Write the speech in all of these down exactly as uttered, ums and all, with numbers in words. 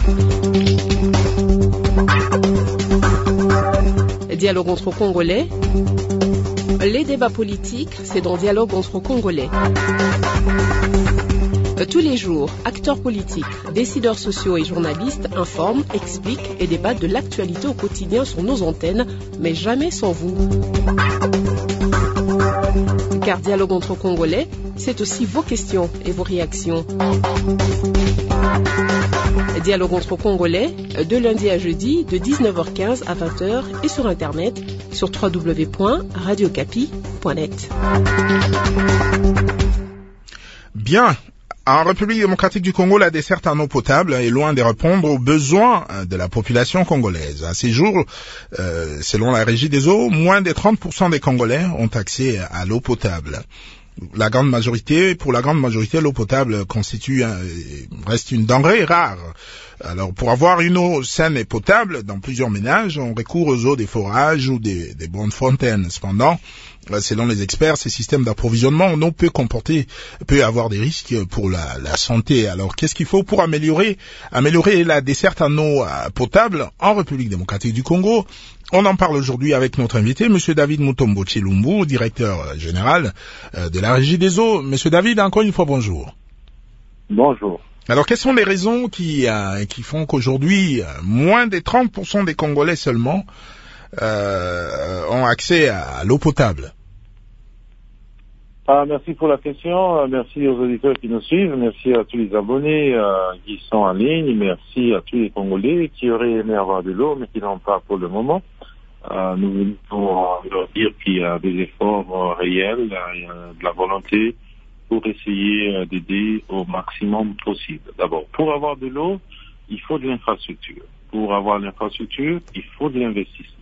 Dialogue entre Congolais. Les débats politiques, c'est dans Dialogue entre Congolais. Tous les jours, acteurs politiques, décideurs sociaux et journalistes informent, expliquent et débattent de l'actualité au quotidien sur nos antennes, mais jamais sans vous. Car Dialogue entre Congolais, c'est aussi vos questions et vos réactions. Dialogue entre Congolais, de lundi à jeudi, de dix-neuf heures quinze à vingt heures et sur Internet, sur w w w point radio capi point net. Bien. En République démocratique du Congo, la desserte en eau potable est loin de répondre aux besoins de la population congolaise. À ces jours, euh, selon la Régie des eaux, moins de trente pour cent des Congolais ont accès à l'eau potable. La grande majorité, pour la grande majorité, l'eau potable constitue, un, reste une denrée rare. Alors, pour avoir une eau saine et potable, dans plusieurs ménages, on recourt aux eaux des forages ou des, des bonnes fontaines. Cependant, selon les experts, ces systèmes d'approvisionnement en eau peut comporter, peut avoir des risques pour la, la santé. Alors, qu'est-ce qu'il faut pour améliorer, améliorer la desserte en eau potable en République démocratique du Congo? On en parle aujourd'hui avec notre invité, Monsieur David Mutombo Chilumbu, directeur général de la Régie des eaux. Monsieur David, encore une fois, bonjour. Bonjour. Alors, quelles sont les raisons qui, euh, qui font qu'aujourd'hui, moins de trente pour cent des Congolais seulement euh, ont accès à, à l'eau potable? Ah, merci pour la question. Merci aux auditeurs qui nous suivent. Merci à tous les abonnés euh, qui sont en ligne. Merci à tous les Congolais qui auraient aimé avoir de l'eau, mais qui n'ont pas pour le moment. Euh, nous voulons leur dire qu'il y a des efforts euh, réels, il y a de la volonté pour essayer euh, d'aider au maximum possible. D'abord, pour avoir de l'eau, il faut de l'infrastructure. Pour avoir l'infrastructure, il faut de l'investissement.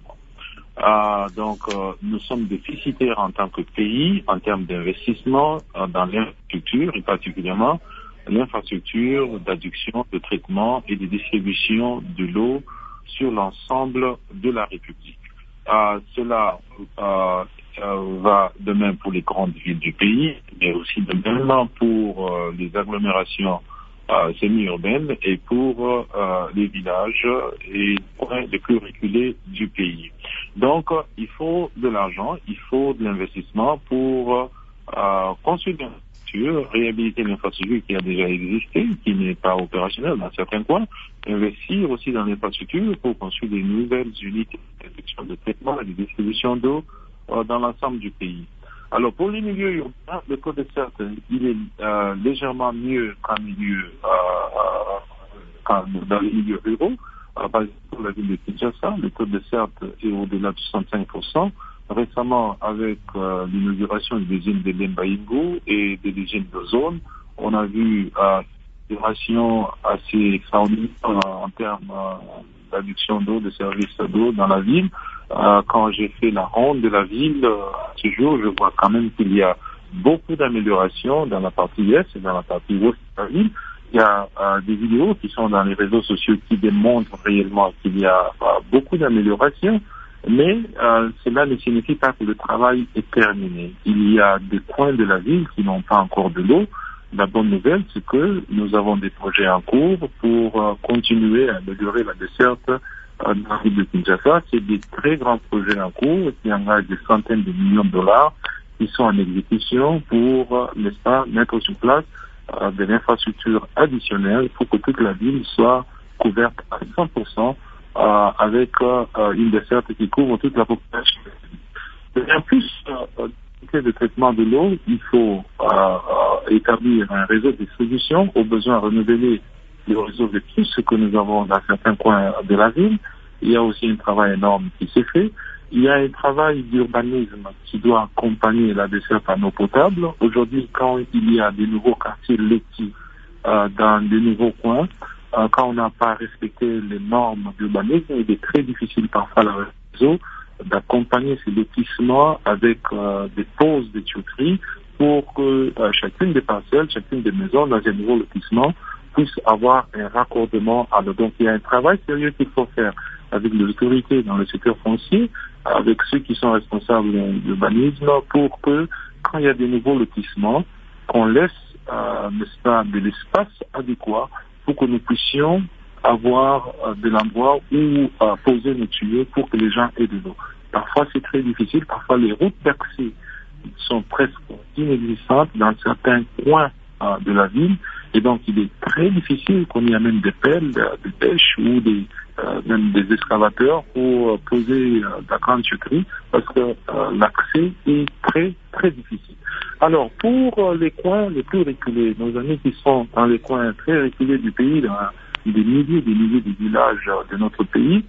Euh, donc, euh, nous sommes déficitaires en tant que pays en termes d'investissement euh, dans l'infrastructure, et particulièrement l'infrastructure d'adduction, de traitement et de distribution de l'eau sur l'ensemble de la République. Euh, cela euh, euh, va de même pour les grandes villes du pays, mais aussi de même pour euh, les agglomérations euh, semi-urbaines et pour euh, les villages et points les plus reculés du pays. Donc, euh, il faut de l'argent, il faut de l'investissement pour euh, construire l'infrastructure, réhabiliter l'infrastructure qui a déjà existé, qui n'est pas opérationnelle dans certains coins, investir aussi dans l'infrastructure pour construire des nouvelles unités de de traitement et de distribution d'eau euh, dans l'ensemble du pays. Alors, pour les milieux urbains, le taux de desserte, il est euh, légèrement mieux qu'en milieu, euh, euh, qu'en, dans les milieux ruraux. Euh, par exemple, pour la ville de Kinshasa, le taux de desserte est au-delà de soixante-cinq pour cent. Récemment, avec euh, l'inauguration des usines de Lembaïngo et des usines de zone, on a vu euh, des rations assez extraordinaires euh, en termes euh, d'adduction d'eau, de services d'eau dans la ville. Euh, quand j'ai fait la ronde de la ville, euh, ce jour, je vois quand même qu'il y a beaucoup d'améliorations dans la partie est et dans la partie ouest de la ville. Il y a euh, des vidéos qui sont dans les réseaux sociaux qui démontrent réellement qu'il y a euh, beaucoup d'améliorations, mais euh, cela ne signifie pas que le travail est terminé. Il y a des coins de la ville qui n'ont pas encore de l'eau. La bonne nouvelle, c'est que nous avons des projets en cours pour euh, continuer à améliorer la desserte euh, dans la ville de Kinshasa. C'est des très grands projets en cours qui engagent des centaines de millions de dollars qui sont en exécution pour, euh, n'est-ce pas, mettre sur place euh, de l'infrastructure additionnelle pour que toute la ville soit couverte à cent pour cent euh, avec euh, une desserte qui couvre toute la population. Et en plus, euh, de traitement de l'eau, il faut euh, euh, établir un réseau de distribution, au besoin renouveler le réseau de tout ce que nous avons dans certains coins de la ville. Il y a aussi un travail énorme qui s'est fait. Il y a un travail d'urbanisme qui doit accompagner la desserte en eau potable. Aujourd'hui, quand il y a des nouveaux quartiers lotis euh, dans de nouveaux coins, euh, quand on n'a pas respecté les normes d'urbanisme, il est très difficile parfois le réseau d'accompagner ces lotissements avec euh, des poses de tuyauterie pour que euh, chacune des parcelles, chacune des maisons dans un nouveau lotissement puisse avoir un raccordement à l'eau. Donc il y a un travail sérieux qu'il faut faire avec les autorités dans le secteur foncier, avec ceux qui sont responsables de l'urbanisme, pour que quand il y a des nouveaux lotissements, qu'on laisse euh, n'est-ce pas, de l'espace adéquat pour que nous puissions avoir euh, de l'endroit où euh, poser nos tuyaux pour que les gens aient de l'eau. Parfois c'est très difficile, parfois les routes d'accès sont presque inexistantes dans certains coins euh, de la ville, et donc il est très difficile qu'on y amène des pelles de pêche ou des, euh, même des excavateurs pour euh, poser euh, de la grande tuyauterie, parce que euh, l'accès est très très difficile. Alors pour euh, les coins les plus reculés, nos amis qui sont dans les coins très reculés du pays, dans des milliers et des milliers de villages euh, de notre pays,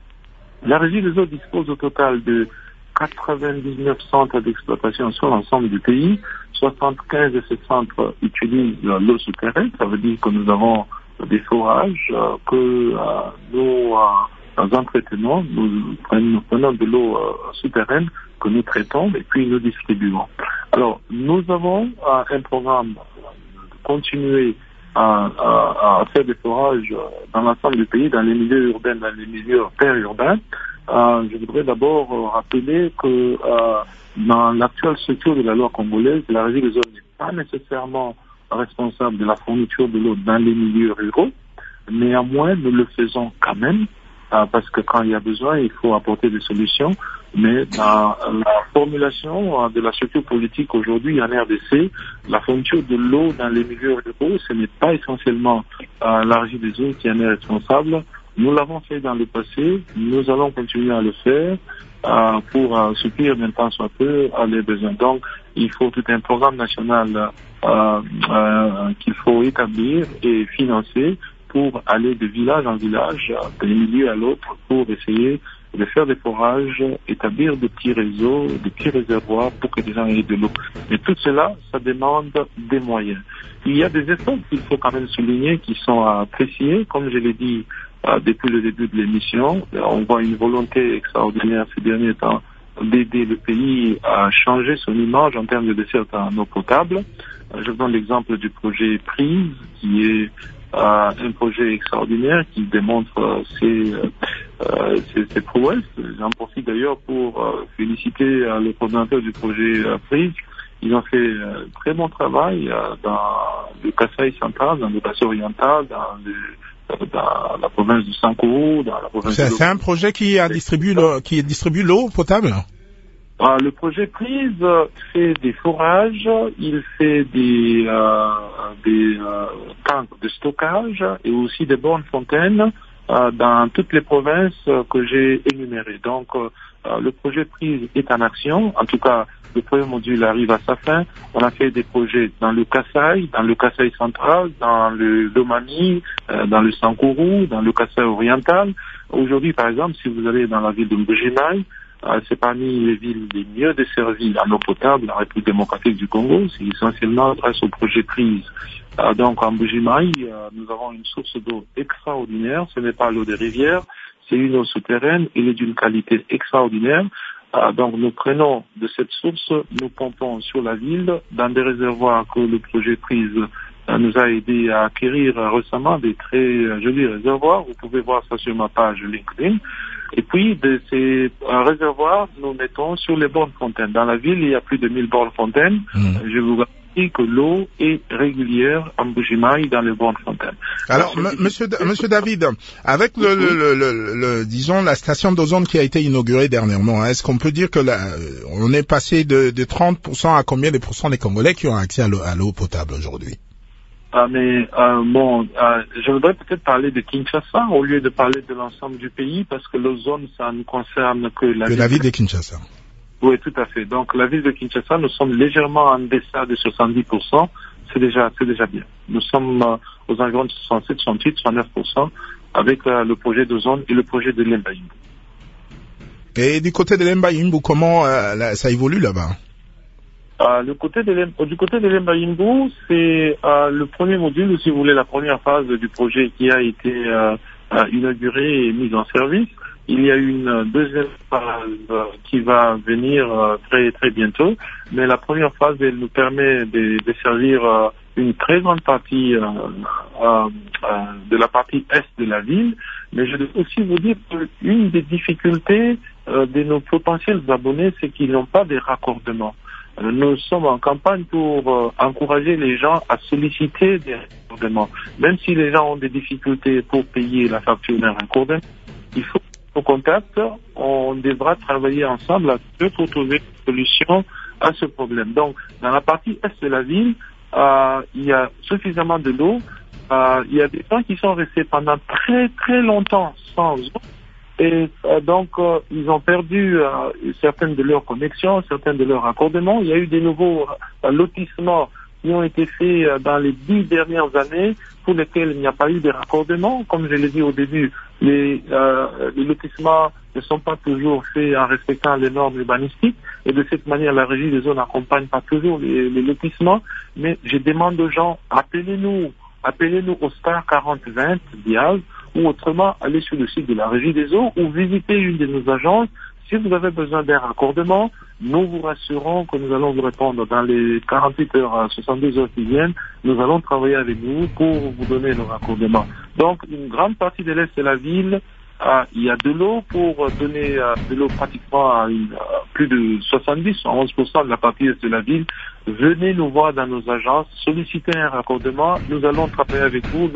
la Régie des eaux dispose au total de quatre-vingt-dix-neuf centres d'exploitation sur l'ensemble du pays. soixante-quinze de ces centres utilisent l'eau souterraine. Ça veut dire que nous avons des forages euh, que euh, nous, euh, nous entretenons. Nous prenons, nous prenons de l'eau euh, souterraine que nous traitons et puis nous distribuons. Alors, nous avons euh, un programme de continuer à, à, à faire des forages dans l'ensemble du pays, dans les milieux urbains, dans les milieux périurbains. Euh, je voudrais d'abord euh, rappeler que euh, dans l'actuelle structure de la loi congolaise, la Régie des eaux n'est pas nécessairement responsable de la fourniture de l'eau dans les milieux ruraux. Néanmoins, nous le faisons quand même, euh, parce que quand il y a besoin, il faut apporter des solutions. Mais dans la formulation euh, de la structure politique aujourd'hui en R D C, la fourniture de l'eau dans les milieux ruraux, ce n'est pas essentiellement euh, la Régie des eaux qui en est responsable. Nous l'avons fait dans le passé, nous allons continuer à le faire euh, pour euh, soutenir d'un temps soit peu à les besoins. Donc, il faut tout un programme national euh, euh, qu'il faut établir et financer pour aller de village en village, d'un milieu à l'autre, pour essayer de faire des forages, établir des petits réseaux, des petits réservoirs pour que les gens aient de l'eau. Mais tout cela, ça demande des moyens. Il y a des efforts qu'il faut quand même souligner qui sont appréciés, comme je l'ai dit euh, depuis le début de l'émission. On voit une volonté extraordinaire ces derniers temps d'aider le pays à changer son image en termes de dessert en eau potable. Euh, je donne l'exemple du projet Prise, qui est euh, un projet extraordinaire qui démontre euh, ses, euh, ses, ses prouesses. J'en profite d'ailleurs pour euh, féliciter euh, le coordinateur du projet euh, Prise. Ils ont fait un euh, très bon travail euh, dans le Kasaï central, dans le Kasaï oriental, dans, le, dans la province du Sankourou, dans la province c'est, de... C'est un projet qui a distribué l'eau, qui distribue l'eau potable? Euh, le projet Prise fait des forages, il fait des, euh, des euh, tanks de stockage et aussi des bornes fontaines euh, dans toutes les provinces que j'ai énumérées. Donc, euh, le projet Prise est en action. En tout cas, le premier module arrive à sa fin. On a fait des projets dans le Kasaï, dans le Kasaï central, dans le Lomami, euh, dans le Sankourou, dans le Kasaï oriental. Aujourd'hui, par exemple, si vous allez dans la ville de Mbujimaï, euh, c'est parmi les villes les mieux desservies en eau potable, la République démocratique du Congo. C'est essentiellement grâce au projet Prise. Euh, donc, en Mbujimaï, euh, nous avons une source d'eau extraordinaire. Ce n'est pas l'eau des rivières, c'est une eau souterraine. Elle est d'une qualité extraordinaire. Euh, donc nous prenons de cette source, nous pompons sur la ville dans des réservoirs que le projet Prise euh, nous a aidé à acquérir euh, récemment, des très euh, jolis réservoirs. Vous pouvez voir ça sur ma page LinkedIn. Et puis de ces euh, réservoirs, nous mettons sur les bornes fontaines. Dans la ville, il y a plus de mille bornes fontaines. Mmh. Je vous garantis que l'eau est régulière en Mbujimaï dans les bornes fontaines. Alors, m- monsieur, monsieur David, avec le, le, le, le, le, disons, la station d'ozone qui a été inaugurée dernièrement, est-ce qu'on peut dire que la, on est passé de, de trente pour cent à combien de pourcents des Congolais qui ont accès à l'eau, à l'eau potable aujourd'hui? Ah, mais euh, bon, euh, je voudrais peut-être parler de Kinshasa au lieu de parler de l'ensemble du pays, parce que l'ozone, ça ne concerne que la, que ville, la ville de Kinshasa. Oui, tout à fait. Donc la ville de Kinshasa, nous sommes légèrement en deçà de soixante-dix pour cent. C'est déjà, c'est déjà bien. Nous sommes euh, aux environs de soixante-sept, soixante-huit, soixante-neuf pour cent avec euh, le projet d'ozone et le projet de Lemba Yimbu. Et du côté de Lemba Yimbu, comment euh, là, ça évolue là-bas? Euh, le côté de Lemba, du côté de Lemba Yimbu, c'est euh, le premier module, si vous voulez, la première phase du projet qui a été euh, euh, inaugurée et mise en service. Il y a une deuxième phase euh, qui va venir euh, très très bientôt, mais la première phase, elle nous permet de, de servir euh, une très grande partie euh, euh, euh, de la partie est de la ville. Mais je dois aussi vous dire qu'une des difficultés euh, de nos potentiels abonnés, c'est qu'ils n'ont pas de raccordement. nous sommes en campagne pour euh, encourager les gens à solliciter des raccordements. Même si les gens ont des difficultés pour payer la facture d'un raccordement, il faut au contact, on devra travailler ensemble à deux pour trouver une solution à ce problème. Donc, dans la partie est de la ville, euh, il y a suffisamment de l'eau. Euh, il y a des gens qui sont restés pendant très très longtemps sans eau. Et euh, donc, euh, ils ont perdu euh, certaines de leurs connexions, certaines de leurs raccordements. Il y a eu des nouveaux euh, lotissements qui ont été faits euh, dans les dix dernières années pour lesquels il n'y a pas eu de raccordement. Comme je l'ai dit au début, les, euh, les lotissements ne sont pas toujours faits en respectant les normes urbanistiques. Et de cette manière, la régie des eaux n'accompagne pas toujours les, les lotissements. Mais je demande aux gens, appelez-nous, appelez-nous au star quarante vingt Diaz, ou autrement, allez sur le site de la régie des eaux ou visitez une de nos agences. Si vous avez besoin d'un raccordement, nous vous rassurons que nous allons vous répondre dans les quarante-huit heures à soixante-deux heures qui viennent. Nous allons travailler avec vous pour vous donner le raccordement. Donc, une grande partie de l'Est de la ville, euh, il y a de l'eau pour donner euh, de l'eau pratiquement à, une, à plus de soixante-dix à onze pour cent de la partie Est de la ville. Venez nous voir dans nos agences, sollicitez un raccordement. Nous allons travailler avec vous.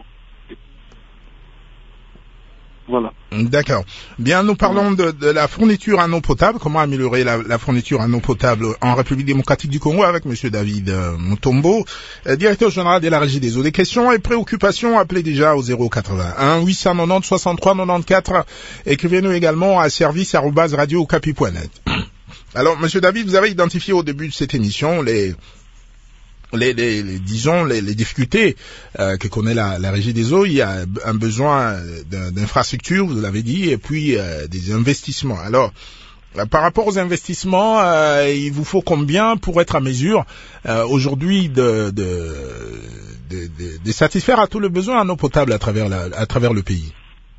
Voilà. D'accord. Bien, nous parlons de, de la fourniture en eau potable. Comment améliorer la, la fourniture en eau potable en République démocratique du Congo avec Monsieur David euh, Mutombo, euh, directeur général de la Régie des eaux. Des questions et préoccupations, appelez déjà au zéro quatre-vingt-un huit cent quatre-vingt-dix soixante-trois quatre-vingt-quatre. Écrivez-nous également à service arobase radio okapi point net. Alors, Monsieur David, vous avez identifié au début de cette émission les Les, les, les disons les, les difficultés euh, que connaît la, la régie des eaux. Il y a un besoin d'infrastructures, vous l'avez dit, et puis euh, des investissements. Alors, euh, par rapport aux investissements, euh, il vous faut combien pour être à mesure euh, aujourd'hui de, de, de, de, de satisfaire à tous les besoins en eau potable à travers, la, à travers le pays?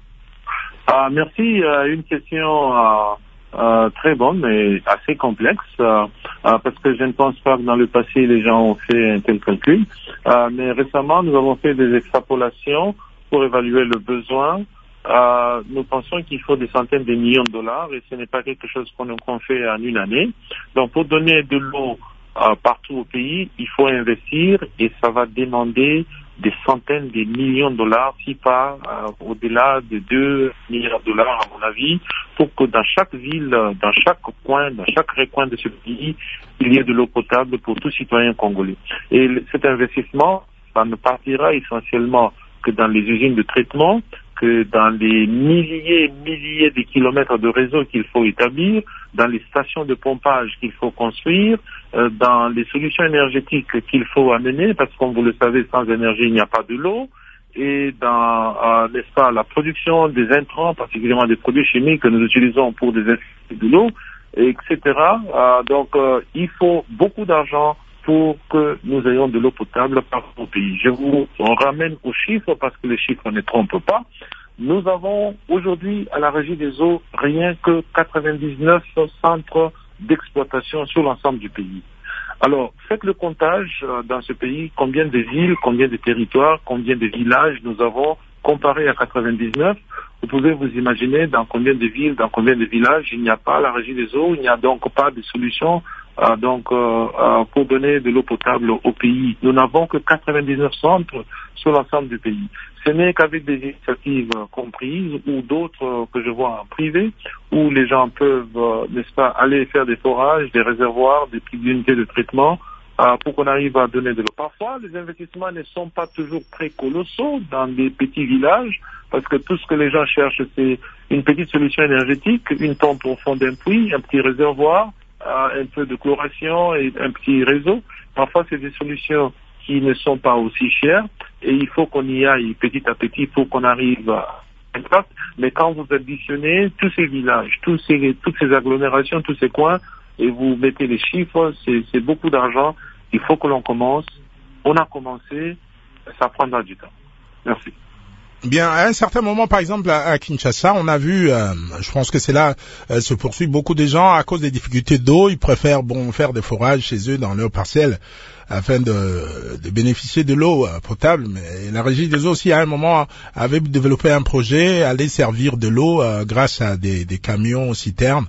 Ah, merci. Euh, une question euh, euh, très bonne mais assez complexe. Euh, Euh, parce que je ne pense pas que dans le passé, les gens ont fait un tel calcul. Euh, mais récemment, nous avons fait des extrapolations pour évaluer le besoin. Euh, nous pensons qu'il faut des centaines de millions de dollars et ce n'est pas quelque chose qu'on qu'on fait en une année. Donc, pour donner de l'eau euh, partout au pays, il faut investir et ça va demander des centaines de millions de dollars, si pas euh, au-delà de deux milliards de dollars, à mon avis, pour que dans chaque ville, dans chaque coin, dans chaque recoin de ce pays, il y ait de l'eau potable pour tout citoyen congolais. Et cet investissement, ça ne partira essentiellement que dans les usines de traitement, que dans les milliers et milliers de kilomètres de réseau qu'il faut établir, dans les stations de pompage qu'il faut construire, euh, dans les solutions énergétiques qu'il faut amener, parce que comme vous le savez, sans énergie, il n'y a pas de l'eau, et dans, euh, n'est-ce pas, la production des intrants, particulièrement des produits chimiques que nous utilisons pour des de l'eau, et cetera. Euh, donc, euh, il faut beaucoup d'argent pour que nous ayons de l'eau potable partout au pays. Je vous ramène aux chiffres parce que les chiffres ne trompent pas. Nous avons aujourd'hui à la Régie des eaux rien que quatre-vingt-dix-neuf centres d'exploitation sur l'ensemble du pays. Alors, faites le comptage euh, dans ce pays, combien de villes, combien de territoires, combien de villages nous avons comparé à quatre-vingt-dix-neuf. Vous pouvez vous imaginer dans combien de villes, dans combien de villages il n'y a pas la Régie des eaux, il n'y a donc pas de solution euh, donc, euh, euh, pour donner de l'eau potable au pays. Nous n'avons que quatre-vingt-dix-neuf centres sur l'ensemble du pays. Ce n'est qu'avec des initiatives euh, comprises ou d'autres euh, que je vois en privé, où les gens peuvent, euh, n'est-ce pas, aller faire des forages, des réservoirs, des petites unités de traitement, euh, pour qu'on arrive à donner de l'eau. Parfois, les investissements ne sont pas toujours très colossaux dans des petits villages, parce que tout ce que les gens cherchent, c'est une petite solution énergétique, une pompe au fond d'un puits, un petit réservoir, euh, un peu de chloration et un petit réseau. Parfois, c'est des solutions qui ne sont pas aussi chères et il faut qu'on y aille petit à petit pour qu'on arrive à impact. Mais quand vous additionnez tous ces villages, tous ces, toutes ces agglomérations, tous ces coins, et vous mettez les chiffres, c'est, c'est beaucoup d'argent. Il faut que l'on commence. On a commencé, ça prendra du temps. Merci. Bien, à un certain moment, par exemple, à, à Kinshasa, on a vu, euh, je pense que c'est là, euh, se poursuit beaucoup de gens à cause des difficultés d'eau, ils préfèrent bon faire des forages chez eux dans leurs parcelles afin de, de bénéficier de l'eau euh, potable. Mais la Régie des eaux aussi, à un moment, avait développé un projet, allait servir de l'eau euh, grâce à des, des camions citernes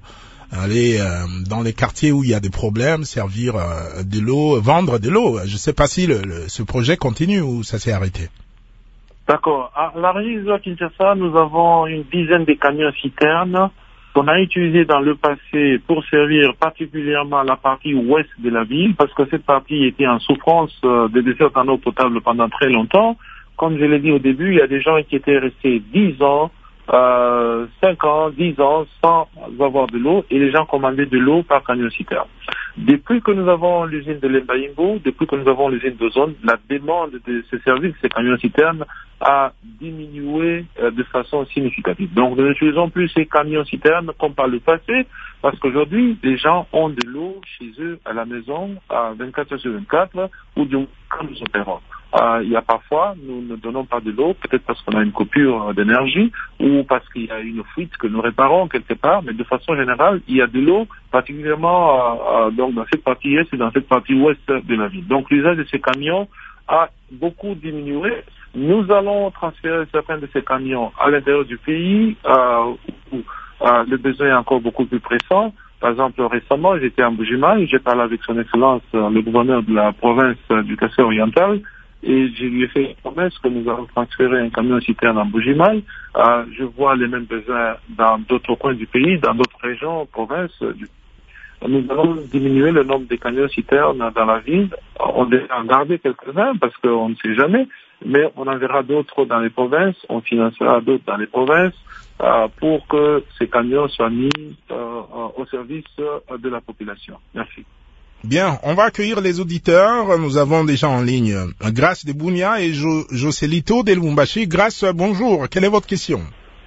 aller euh, dans les quartiers où il y a des problèmes, servir euh, de l'eau, vendre de l'eau. Je ne sais pas si le, le, ce projet continue ou ça s'est arrêté. D'accord. À la région de Kinshasa, nous avons une dizaine de camions citernes qu'on a utilisés dans le passé pour servir particulièrement la partie ouest de la ville, parce que cette partie était en souffrance de dessert en eau potable pendant très longtemps. Comme je l'ai dit au début, il y a des gens qui étaient restés dix ans, euh, cinq ans, dix ans sans avoir de l'eau, et les gens commandaient de l'eau par camion citerne. Depuis que nous avons l'usine de Lembaïmbo, depuis que nous avons l'usine de Zone, la demande de ces services, ces camions citernes, a diminué euh, de façon significative. Donc nous n'utilisons plus ces camions citernes comme par le passé, parce qu'aujourd'hui, les gens ont de l'eau chez eux à la maison à vingt-quatre heures sur vingt-quatre, ou du moins quand nous opérons. Euh, il y a parfois, nous ne donnons pas de l'eau, peut-être parce qu'on a une coupure d'énergie ou parce qu'il y a une fuite que nous réparons quelque part, mais de façon générale, il y a de l'eau, particulièrement euh, euh, donc dans cette partie est et dans cette partie ouest de la ville. Donc l'usage de ces camions a beaucoup diminué. Nous allons transférer certains de ces camions à l'intérieur du pays euh, où euh, le besoin est encore beaucoup plus pressant. Par exemple, récemment, j'étais en Bujimaï, j'ai parlé avec son excellence, le gouverneur de la province du Kassai oriental, et je lui ai fait une promesse que nous allons transférer un camion citerne en Bujimaï. Euh, je vois les mêmes besoins dans d'autres coins du pays, dans d'autres régions, provinces. Du... Nous allons diminuer le nombre de camions citernes dans la ville. On devrait en garder quelques-uns parce qu'on ne sait jamais, mais on enverra d'autres dans les provinces, on financera d'autres dans les provinces euh, pour que ces camions soient mis euh, au service euh, de la population. Merci. Bien, on va accueillir les auditeurs. Nous avons déjà en ligne Grace de Bunia et jo- Joselito de Lubumbashi. Grace, bonjour. Quelle est votre question?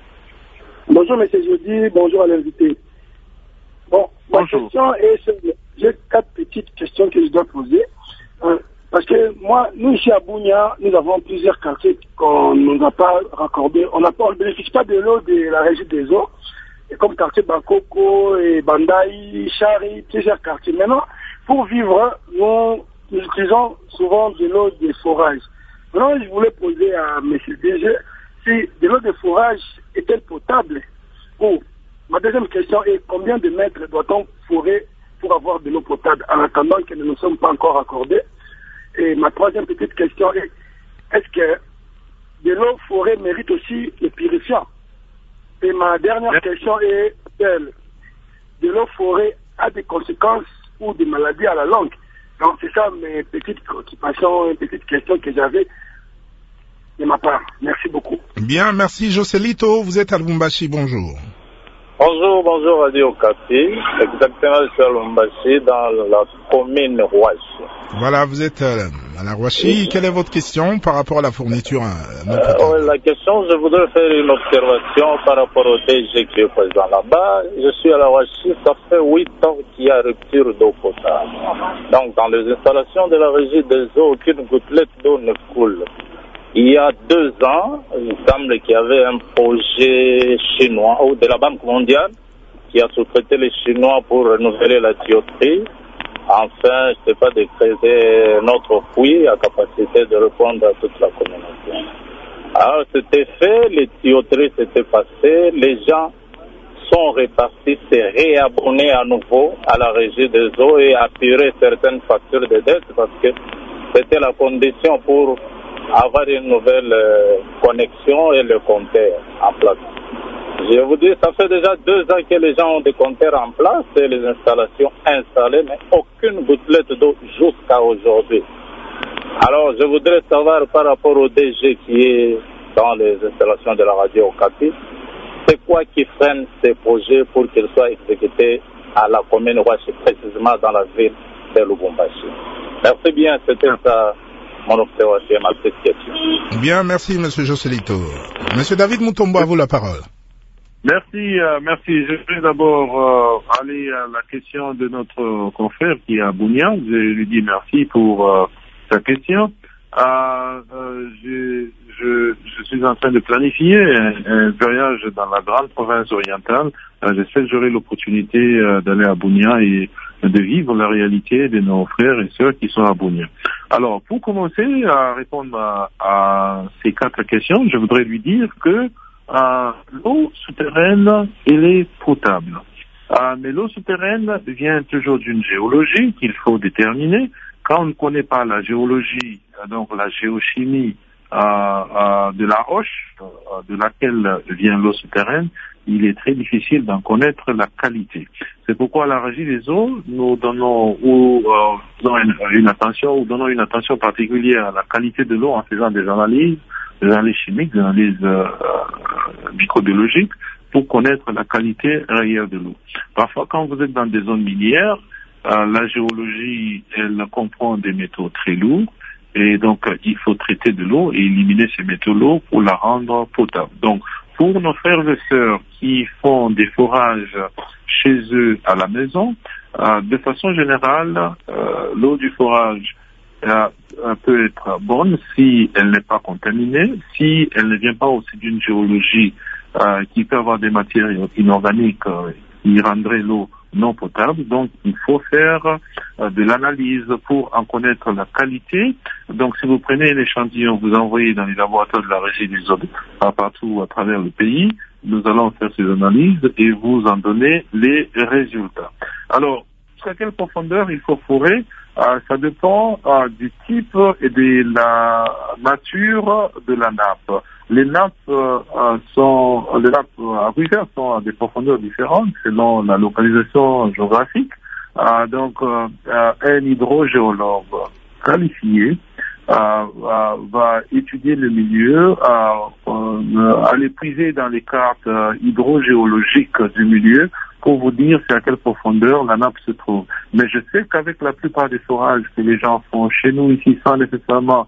Bonjour, monsieur Jeudi. Bonjour à l'invité. Bon, ma bonjour. question est, j'ai quatre petites questions que je dois poser. Euh, parce que moi, nous ici à Bunia, nous avons plusieurs quartiers qu'on ne nous a pas raccordés. On n'a pas, on ne bénéficie pas de l'eau de la régie des eaux. Et comme quartier Bakoko et Bandaï, Chari, plusieurs quartiers. Maintenant, pour vivre, nous, nous utilisons souvent de l'eau de forage. Maintenant, je voulais poser à M. D G si de l'eau de forage est-elle potable? Ou, ma deuxième question est combien de mètres doit-on forer pour avoir de l'eau potable en attendant que nous ne sommes pas encore accordés? Et ma troisième petite question est est-ce que de l'eau forée mérite aussi le purifiant? Et ma dernière question est elle, de l'eau forée a des conséquences ou des maladies à la langue. Donc c'est ça mes petites préoccupations, une petite question que j'avais de ma part. Merci beaucoup. Bien, merci Joselito. Vous êtes à Lubumbashi, bonjour. Bonjour, bonjour Radio Okapi. Exactement, je suis à Lubumbashi dans la commune Rouachi. Voilà, vous êtes euh, à la Rouachi. Oui. Quelle est votre question par rapport à la fourniture euh, euh, La question, je voudrais faire une observation par rapport au D G qui est présent là-bas. Je suis à la Rouachi, ça fait huit ans qu'il y a rupture d'eau potable. Donc, dans les installations de la régie des eaux, aucune gouttelette d'eau ne coule. Il y a deux ans, il semble qu'il y avait un projet chinois, ou de la Banque mondiale, qui a sous-traité les Chinois pour renouveler la tuyauterie. Enfin, je ne sais pas, de créer notre puits à capacité de répondre à toute la communauté. Alors, c'était fait, les tuyauteries s'étaient passées, les gens sont repartis, se réabonnés à nouveau à la régie des eaux et apurer certaines factures de dette parce que c'était la condition pour avoir une nouvelle euh, connexion et le compteur en place. Je vous dis, ça fait déjà deux ans que les gens ont des compteurs en place et les installations installées, mais aucune gouttelette d'eau jusqu'à aujourd'hui. Alors, je voudrais savoir par rapport au D G qui est dans les installations de la radio Okapi, c'est quoi qui freine ces projets pour qu'ils soient exécutés à la commune Rouachi, précisément dans la ville de Lubumbashi. Merci bien, c'était ça. Mon observation, ma petite question. Bien, merci, monsieur Joselito. Monsieur David Mutombo, à vous la parole. Merci, euh, merci. Je vais d'abord euh, aller à la question de notre confrère qui est à Bunia. Je lui dis merci pour euh, sa question. Euh, euh, je, je, je suis en train de planifier un, un voyage dans la grande province orientale. Euh, J'espère que j'aurai l'opportunité euh, d'aller à Bunia et de vivre la réalité de nos frères et sœurs qui sont à Bunia. Alors, pour commencer à répondre à, à ces quatre questions, je voudrais lui dire que euh, l'eau souterraine, elle est potable. Euh, mais l'eau souterraine vient toujours d'une géologie qu'il faut déterminer. Quand on ne connaît pas la géologie, donc la géochimie euh, euh, de la roche euh, de laquelle vient l'eau souterraine, il est très difficile d'en connaître la qualité. C'est pourquoi à la Régie des eaux, nous donnons, ou, euh, donnons une, une attention, ou donnons une attention particulière à la qualité de l'eau en faisant des analyses, des analyses chimiques, des analyses euh, microbiologiques, pour connaître la qualité réelle de l'eau. Parfois, quand vous êtes dans des zones minières, euh, la géologie, elle comprend des métaux très lourds, et donc euh, il faut traiter de l'eau et éliminer ces métaux lourds pour la rendre potable. Donc, pour nos frères et sœurs qui font des forages chez eux à la maison, euh, de façon générale, euh, l'eau du forage euh, peut être bonne si elle n'est pas contaminée, si elle ne vient pas aussi d'une géologie Euh, qui peut avoir des matières inorganiques euh, qui rendraient l'eau non potable. Donc, il faut faire euh, de l'analyse pour en connaître la qualité. Donc, si vous prenez un échantillon, vous envoyez dans les laboratoires de la Régie des eaux partout à travers le pays, nous allons faire ces analyses et vous en donner les résultats. Alors, jusqu'à quelle profondeur il faut forer? Euh, ça dépend euh, du type et de la nature de la nappe. Les nappes euh, sont, les nappes aquifères sont à des profondeurs différentes selon la localisation géographique. Euh, donc, euh, un hydrogéologue qualifié euh, euh, va étudier le milieu, euh, euh, aller puiser dans les cartes euh, hydrogéologiques du milieu pour vous dire c'est à quelle profondeur la nappe se trouve. Mais je sais qu'avec la plupart des forages que les gens font chez nous ici sans nécessairement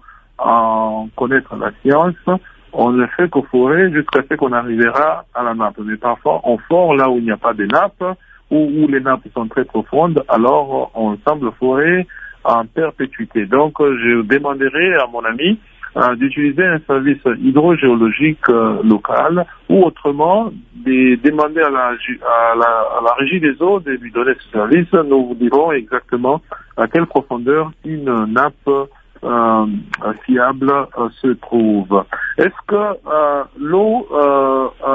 en connaître la science, on ne fait qu'au forer jusqu'à ce qu'on arrivera à la nappe. Mais parfois, on fore là où il n'y a pas de nappe, ou où les nappes sont très profondes, alors on semble forer en perpétuité. Donc, je demanderai à mon ami euh, d'utiliser un service hydrogéologique euh, local, ou autrement, de demander à la, à, la, à la Régie des eaux de lui donner ce service. Nous vous dirons exactement à quelle profondeur une nappe Euh, fiable euh, se trouve. Est-ce que euh, l'eau euh, euh,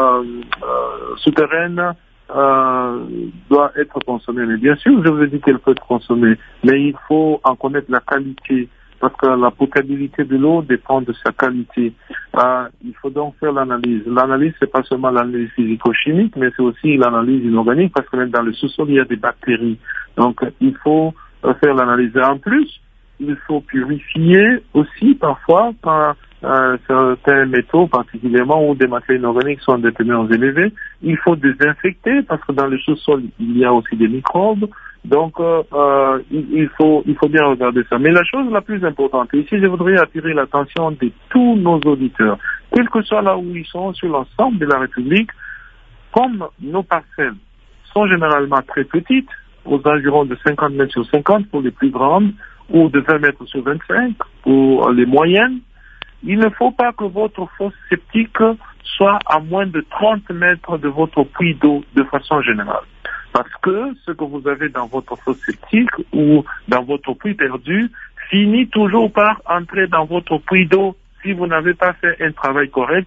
euh, souterraine euh, doit être consommée? Mais bien sûr, je vous ai dit qu'elle peut être consommée, mais il faut en connaître la qualité, parce que la potabilité de l'eau dépend de sa qualité. Euh, il faut donc faire l'analyse. L'analyse, c'est pas seulement l'analyse physico-chimique, mais c'est aussi l'analyse inorganique, parce que même dans le sous-sol, il y a des bactéries. Donc, il faut euh, faire l'analyse. En plus, il faut purifier aussi parfois par euh, certains métaux particulièrement ou des matières inorganiques sont des teneurs élevées. Il faut désinfecter parce que dans le sous-sol il y a aussi des microbes. Donc euh, euh, il, il faut il faut bien regarder ça. Mais la chose la plus importante, et ici je voudrais attirer l'attention de tous nos auditeurs, quel que soit là où ils sont sur l'ensemble de la République, comme nos parcelles sont généralement très petites, aux environs de cinquante mètres sur cinquante pour les plus grandes, ou de vingt mètres sur vingt-cinq pour les moyennes, il ne faut pas que votre fosse septique soit à moins de trente mètres de votre puits d'eau de façon générale. Parce que ce que vous avez dans votre fosse septique ou dans votre puits perdu finit toujours par entrer dans votre puits d'eau si vous n'avez pas fait un travail correct,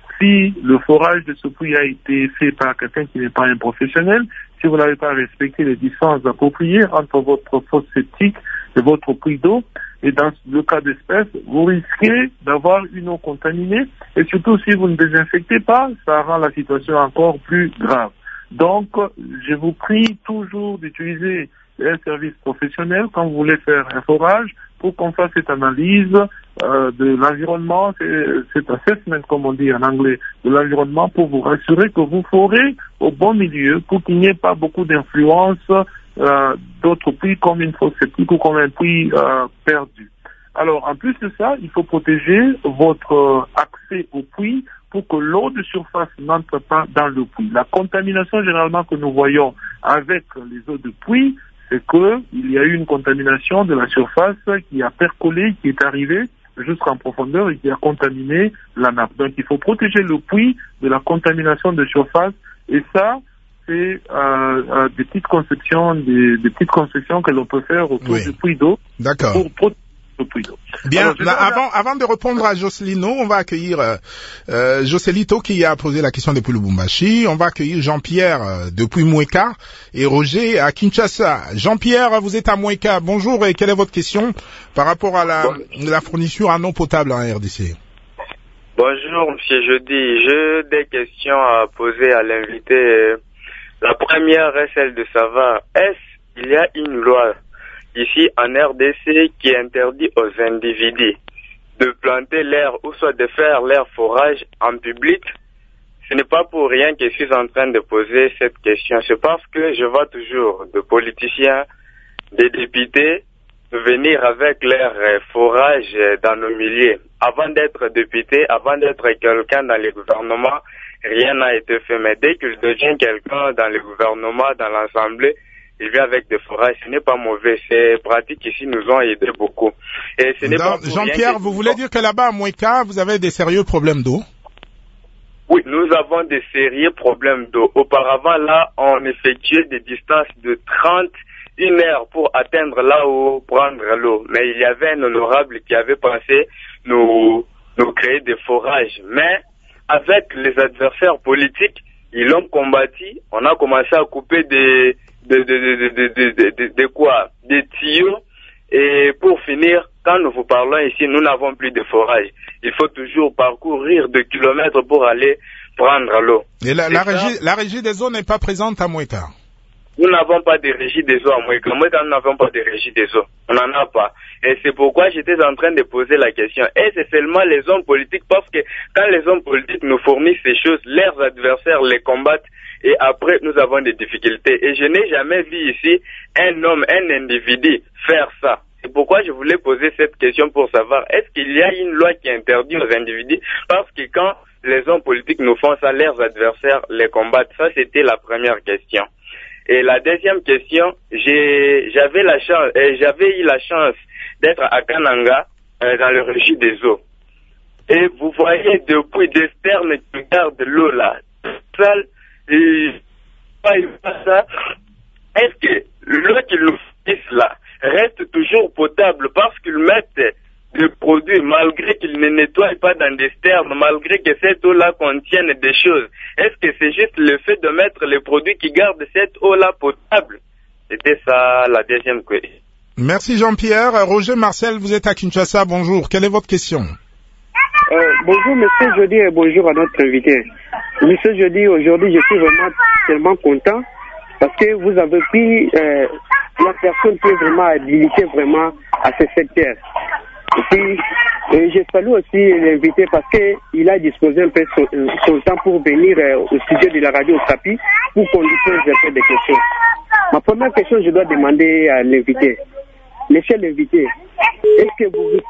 si le forage de ce puits a été fait par quelqu'un qui n'est pas un professionnel, si vous n'avez pas respecté les distances appropriées entre votre fosse septique et votre puits d'eau, et dans le cas d'espèce, vous risquez d'avoir une eau contaminée, et surtout si vous ne désinfectez pas, ça rend la situation encore plus grave. Donc, je vous prie toujours d'utiliser un service professionnel quand vous voulez faire un forage pour qu'on fasse cette analyse euh, de l'environnement, cet assessment comme on dit en anglais, de l'environnement pour vous rassurer que vous forez au bon milieu pour qu'il n'y ait pas beaucoup d'influence euh, d'autres puits comme une fosse septique ou comme un puits euh, perdu. Alors en plus de ça, il faut protéger votre accès au puits pour que l'eau de surface n'entre pas dans le puits. La contamination généralement que nous voyons avec les eaux de puits, c'est qu'il y a eu une contamination de la surface qui a percolé, qui est arrivée jusqu'en profondeur et qui a contaminé la nappe. Donc il faut protéger le puits de la contamination de surface, et ça, c'est euh, euh, des petites conceptions, des, des petites constructions que l'on peut faire autour oui. du puits d'eau. D'accord. Pour protéger peu plus d'eau. Bien, Alors, là, avant, avant de répondre à Jocelino, on va accueillir euh, euh, Jocelito qui a posé la question depuis Lubumbashi. On va accueillir Jean-Pierre euh, depuis Moueka et Roger à Kinshasa. Jean-Pierre, vous êtes à Moueka. Bonjour, et quelle est votre question par rapport à la, la fourniture en eau potable en R D C? Bonjour, monsieur Jeudi. J'ai des questions à poser à l'invité. La première est celle de savoir, est-ce qu'il y a une loi ici en R D C qui interdit aux individus de planter l'air ou soit de faire l'air forage en public? Ce n'est pas pour rien que je suis en train de poser cette question. C'est parce que je vois toujours des politiciens, des députés venir avec leur forage dans nos milieux. Avant d'être député, avant d'être quelqu'un dans le gouvernement, rien n'a été fait. Mais dès qu'il devient quelqu'un dans le gouvernement, dans l'Assemblée, il vient avec des forages. Ce n'est pas mauvais. Ces pratiques ici nous ont aidé beaucoup. Et ce n'est pas pour Jean-Pierre, vous voulez dire que là-bas à Moueka, vous avez des sérieux problèmes d'eau? Oui, nous avons des sérieux problèmes d'eau. Auparavant, là, on effectuait des distances de trente une heure pour atteindre là-haut, prendre l'eau. Mais il y avait un honorable qui avait pensé nous, nous créer des forages. Mais avec les adversaires politiques, ils l'ont combattu. On a commencé à couper des, des, des, des, des, des, des, des, des quoi, des tuyaux. Et pour finir, quand nous vous parlons ici, nous n'avons plus de forage. Il faut toujours parcourir de kilomètres pour aller prendre l'eau. Et la, la, régie, la régie des eaux n'est pas présente à Moueka? Nous n'avons pas de régie des eaux à Moueka. Moueka, nous n'avons pas de régie des eaux. On n'en a pas. Et c'est pourquoi j'étais en train de poser la question. Et c'est seulement les hommes politiques, parce que quand les hommes politiques nous fournissent ces choses, leurs adversaires les combattent et après nous avons des difficultés. Et je n'ai jamais vu ici un homme, un individu faire ça. C'est pourquoi je voulais poser cette question pour savoir, est-ce qu'il y a une loi qui interdit aux individus? Parce que quand les hommes politiques nous font ça, leurs adversaires les combattent. Ça, c'était la première question. Et la deuxième question, j'ai, j'avais la chance, euh, j'avais eu la chance d'être à Kananga, euh, dans le régie des eaux. Et vous voyez depuis des sternes qui gardent l'eau là, sale, et ça, est-ce que l'eau qu'ils nous fournissent là reste toujours potable parce qu'ils mettent des produits malgré qu'ils ne nettoient pas dans des sternes, malgré que cette eau-là contienne des choses? Est-ce que c'est juste le fait de mettre les produits qui gardent cette eau-là potable? C'était ça la deuxième question. Merci Jean-Pierre. Roger Marcel, vous êtes à Kinshasa. Bonjour. Quelle est votre question? Euh, bonjour Monsieur Jeudi et bonjour à notre invité. Monsieur Jeudi, aujourd'hui je suis vraiment tellement content parce que vous avez pris euh, la personne qui est vraiment habilitée vraiment à ce secteur. Et puis, euh, je salue aussi l'invité parce qu'il a disposé un peu son, son temps pour venir euh, au studio de la radio Okapi pour qu'on lui pose un peu des questions. Ma première question, je dois demander à l'invité. Monsieur l'invité, est-ce que vous...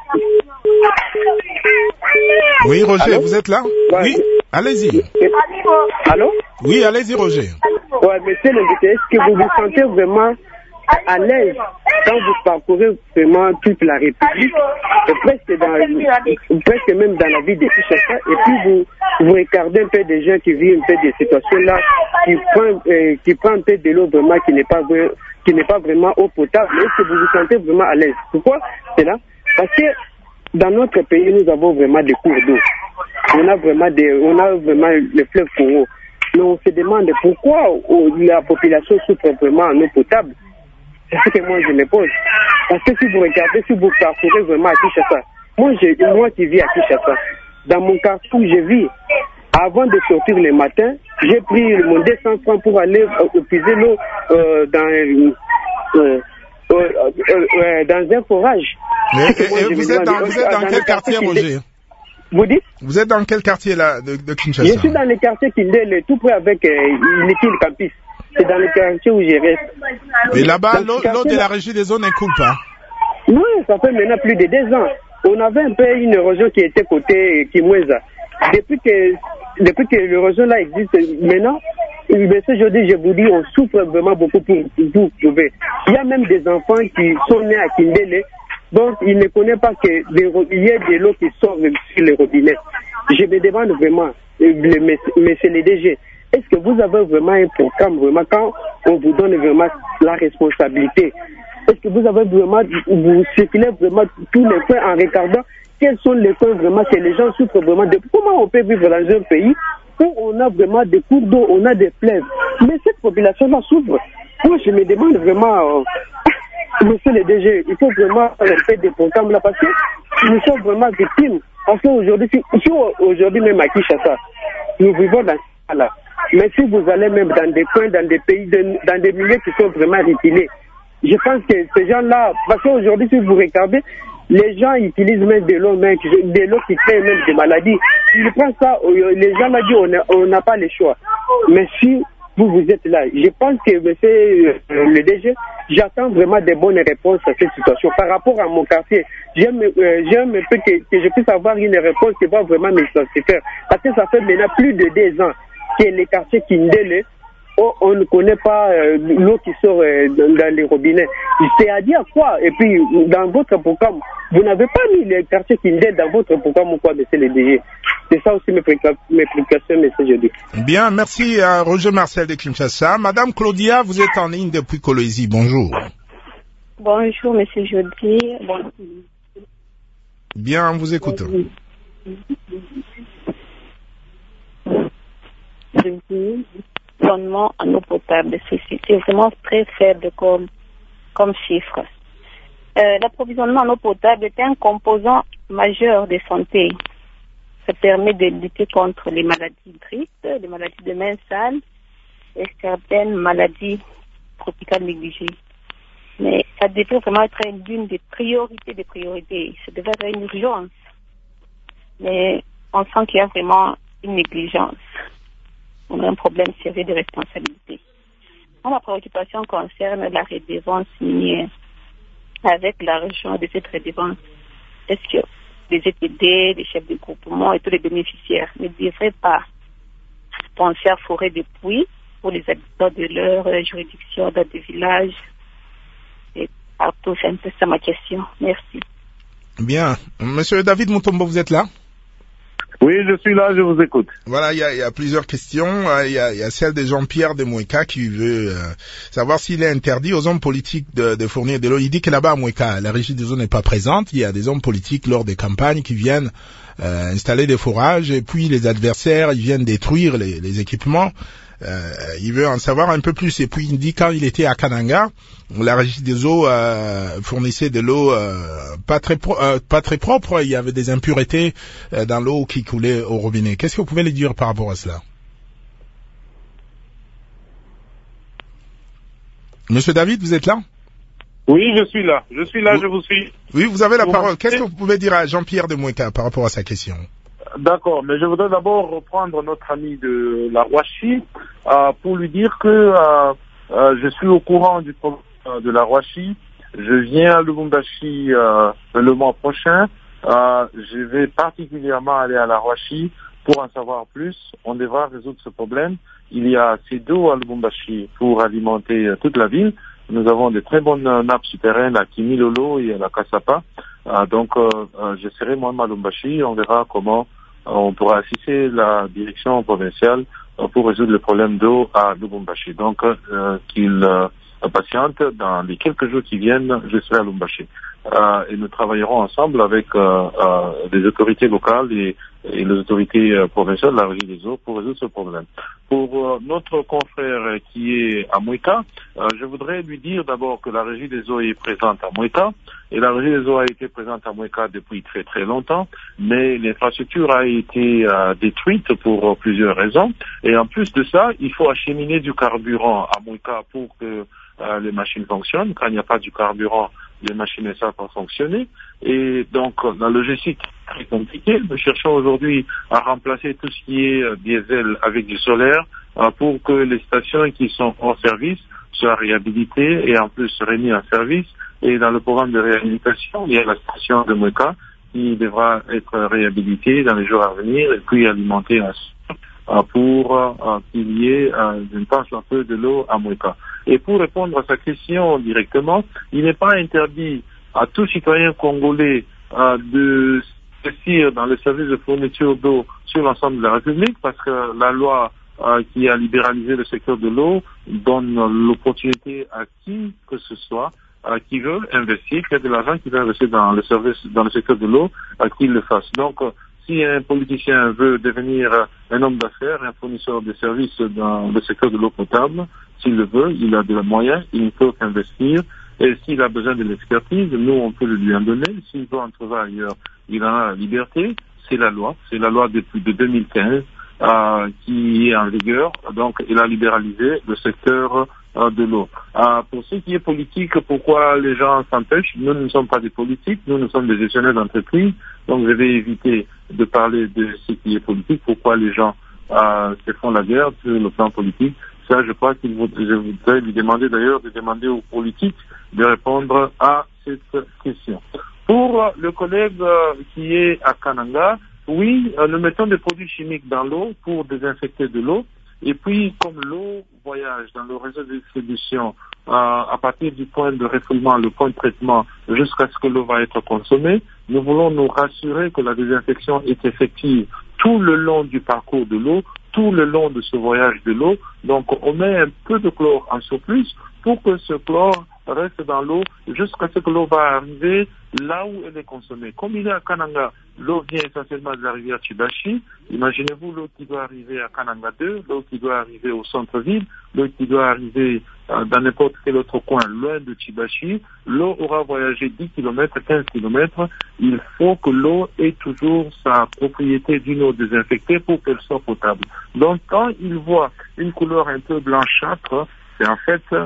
Oui, Roger, Allô? vous êtes là? Ouais. Oui, allez-y. Allô? Oui, allez-y, Roger. Ouais, monsieur l'invité, est-ce que vous vous sentez vraiment à l'aise quand vous parcourez vraiment toute la République, et presque, dans, presque même dans la ville de Kinshasa, et puis vous, vous regardez un peu des gens qui vivent un peu des situations-là, qui prennent, euh, qui prennent un peu de l'eau vraiment qui n'est pas, qui n'est pas vraiment eau potable, est-ce que vous vous sentez vraiment à l'aise? Pourquoi c'est là? Parce que dans notre pays, nous avons vraiment des cours d'eau. On a vraiment des, on a vraiment le fleuve Congo. Mais on se demande pourquoi la population souffre vraiment en eau potable. C'est ce que moi je me pose. Parce que si vous regardez, si vous parcourez vraiment à Kinshasa, moi, j'ai, moi qui vis à Kinshasa, dans mon quartier où je vis, avant de sortir le matin, j'ai pris mon deux cents francs pour aller euh, puiser l'eau euh, dans, euh, euh, euh, euh, dans un forage. Mais, et, moi, et vous, êtes dans, vous êtes dans, dans quel quartier, Roger? Vous dites? Vous êtes dans quel quartier là, de, de Kinshasa? Je suis dans le quartier Kindele, tout près avec euh, l'Ikil Campus. C'est dans le quartier où je reste. Mais là-bas, l'eau, l'eau de la régie des eaux ne coule pas? Non, ça fait maintenant plus de deux ans. On avait un peu une érosion qui était côté Kimweza. Depuis que, depuis que l'érosion là existe, maintenant, monsieur Jody, je vous dis, on souffre vraiment beaucoup pour vous trouver. Il y a même des enfants qui sont nés à Kindele, donc ils ne connaissent pas qu'il y a de l'eau qui sort sur les robinets. Je me demande vraiment, monsieur le D G, est-ce que vous avez vraiment un programme, vraiment, quand on vous donne vraiment la responsabilité, Est-ce que vous avez vraiment, vous circulez vraiment tous les coins en regardant quels sont les coins vraiment que les gens souffrent vraiment de... Comment on peut vivre dans un pays où on a vraiment des cours d'eau, on a des fleuves, mais cette population-là souffre. Moi, je me demande vraiment, euh, monsieur le D G, il faut vraiment faire des programmes là parce que nous sommes vraiment victimes. Parce qu'aujourd'hui, si, si aujourd'hui même à Kinshasa, nous vivons dans ce cas-là. Mais si vous allez même dans des coins, dans des pays, de, dans des milieux qui sont vraiment reculés, je pense que ces gens-là, parce qu'aujourd'hui, si vous regardez, les gens utilisent même de l'eau, même, de l'eau qui crée même des maladies. Ils prennent ça, les gens là disent on n'a pas le choix. Mais si vous, vous êtes là, je pense que monsieur le D G, j'attends vraiment des bonnes réponses à cette situation. Par rapport à mon quartier, j'aime euh, j'aime un peu que, que je puisse avoir une réponse qui va vraiment me satisfaire. Parce que ça fait maintenant plus de deux ans que les quartiers Kindele, oh, on ne connaît pas euh, l'eau qui sort euh, dans, dans les robinets. C'est-à-dire quoi? Et puis, dans votre programme, vous n'avez pas mis les quartiers Kindele dans votre programme ou quoi, monsieur le D G? C'est ça aussi mes préoccupations, monsieur Jody. Bien, merci à Roger Marcel de Kinshasa. Madame Claudia, vous êtes en ligne depuis Kolwezi. Bonjour. Bonjour, monsieur Jody. Bonjour. Bien, on vous écoute. L'approvisionnement en eau potable, c'est vraiment très faible comme, comme chiffre. Euh, L'approvisionnement en eau potable est un composant majeur de santé. Ça permet de lutter contre les maladies tristes, les maladies de main sale et certaines maladies tropicales négligées. Mais ça devrait vraiment être l'une des priorités des priorités. Ça devrait être une urgence. Mais on sent qu'il y a vraiment une négligence. On a un problème sérieux de responsabilité. Ma préoccupation concerne la redevance minière. Avec l'argent de cette redevance, est-ce que les E P D, les chefs de groupement et tous les bénéficiaires ne devraient pas penser à forer des puits pour les habitants de leur juridiction, dans des villages et partout? C'est un peu ça ma question. Merci. Bien. Monsieur David Mutombo, vous êtes là? Oui, je suis là, je vous écoute. Voilà, il y a, y a plusieurs questions. Il y a, y a celle de Jean-Pierre de Moueka qui veut euh, savoir s'il est interdit aux hommes politiques de, de fournir de l'eau. Il dit que là-bas à Moueka, la régie des eaux n'est pas présente. Il y a des hommes politiques lors des campagnes qui viennent euh, installer des forages et puis les adversaires, ils viennent détruire les, les équipements. Euh, il veut en savoir un peu plus. Et puis il dit quand il était à Kananga, la régie des eaux euh, fournissait de l'eau euh, pas très pro euh, pas très propre. Il y avait des impuretés euh, dans l'eau qui coulait au robinet. Qu'est-ce que vous pouvez lui dire par rapport à cela? Monsieur David, vous êtes là? Oui, je suis là. Je suis là, vous... je vous suis. Oui, vous avez la vous parole. Qu'est-ce que vous pouvez dire à Jean-Pierre de Moueka par rapport à sa question? D'accord, mais je voudrais d'abord reprendre notre ami de la Rouachi euh, pour lui dire que euh, euh, je suis au courant du problème de la Rouachi. Je viens à Lubumbashi euh, le mois prochain. Euh, je vais particulièrement aller à la Rouachi pour en savoir plus. On devra résoudre ce problème. Il y a assez d'eau à Lubumbashi pour alimenter euh, toute la ville. Nous avons de très bonnes euh, nappes souterraines à Kimilolo et à la Kassapa. Euh, donc, euh, euh, je serai moi-même à Lubumbashi. On verra comment on pourra assister la direction provinciale pour résoudre le problème d'eau à Lubumbashi. Donc, euh, qu'il euh, patiente, dans les quelques jours qui viennent, je serai à Lubumbashi. Euh, et nous travaillerons ensemble avec euh, euh, les autorités locales et, et les autorités euh, provinciales de la régie des eaux pour résoudre ce problème. Pour euh, notre confrère qui est à Moueka, euh, je voudrais lui dire d'abord que la régie des eaux est présente à Moueka, et la régie des eaux a été présente à Moueka depuis très très longtemps, mais l'infrastructure a été euh, détruite pour euh, plusieurs raisons, et en plus de ça, il faut acheminer du carburant à Moueka pour que euh, les machines fonctionnent. Quand il n'y a pas du carburant, les machines ne savent pas fonctionner, et donc la logistique est très compliquée. Nous cherchons aujourd'hui à remplacer tout ce qui est euh, diesel avec du solaire euh, pour que les stations qui sont hors service soient réhabilitées et en plus remises en service. Et dans le programme de réhabilitation, il y a la station de Moueka qui devra être réhabilitée dans les jours à venir et puis alimentée euh, pour euh, qu'il y ait, euh, je pense, un peu de l'eau à Moueka. Et pour répondre à sa question directement, il n'est pas interdit à tout citoyen congolais euh, de s'investir dans le service de fourniture d'eau sur l'ensemble de la République, parce que la loi euh, qui a libéralisé le secteur de l'eau donne l'opportunité à qui que ce soit euh, qui veut investir, qui a de l'argent qui veut investir dans le service, dans le secteur de l'eau, euh, qu'il le fasse. Donc, euh, si un politicien veut devenir euh, un homme d'affaires, un fournisseur de services dans le secteur de l'eau potable, s'il le veut, il a de la moyens, il ne peut qu'investir. Et s'il a besoin de l'expertise, nous, on peut le lui en donner. S'il veut en trouver ailleurs, il en a la liberté. C'est la loi. C'est la loi depuis de deux mille quinze euh, qui est en vigueur. Donc, il a libéralisé le secteur euh, de l'eau. Euh, pour ce qui est politique, pourquoi les gens s'empêchent? Nous ne sommes pas des politiques. Nous, nous sommes des gestionnaires d'entreprise. Donc, je vais éviter de parler de ce qui est politique. Pourquoi les gens euh, se font la guerre sur le plan politique? Ça, je crois qu'il voudrait, je voudrais lui demander d'ailleurs de demander aux politiques de répondre à cette question. Pour le collègue euh, qui est à Kananga, oui, euh, nous mettons des produits chimiques dans l'eau pour désinfecter de l'eau. Et puis, comme l'eau voyage dans le réseau de distribution euh, à partir du point de refoulement, le point de traitement, jusqu'à ce que l'eau va être consommée, nous voulons nous rassurer que la désinfection est effective tout le long du parcours de l'eau, tout le long de ce voyage de l'eau. Donc, on met un peu de chlore en surplus pour que ce chlore reste dans l'eau jusqu'à ce que l'eau va arriver là où elle est consommée. Comme il est à Kananga, l'eau vient essentiellement de la rivière Chibashi. Imaginez-vous l'eau qui doit arriver à Kananga deux, l'eau qui doit arriver au centre-ville, l'eau qui doit arriver euh, dans n'importe quel autre coin loin de Chibashi. L'eau aura voyagé dix kilomètres, quinze kilomètres. Il faut que l'eau ait toujours sa propriété d'une eau désinfectée pour qu'elle soit potable. Donc quand il voit une couleur un peu blanchâtre, c'est en fait euh,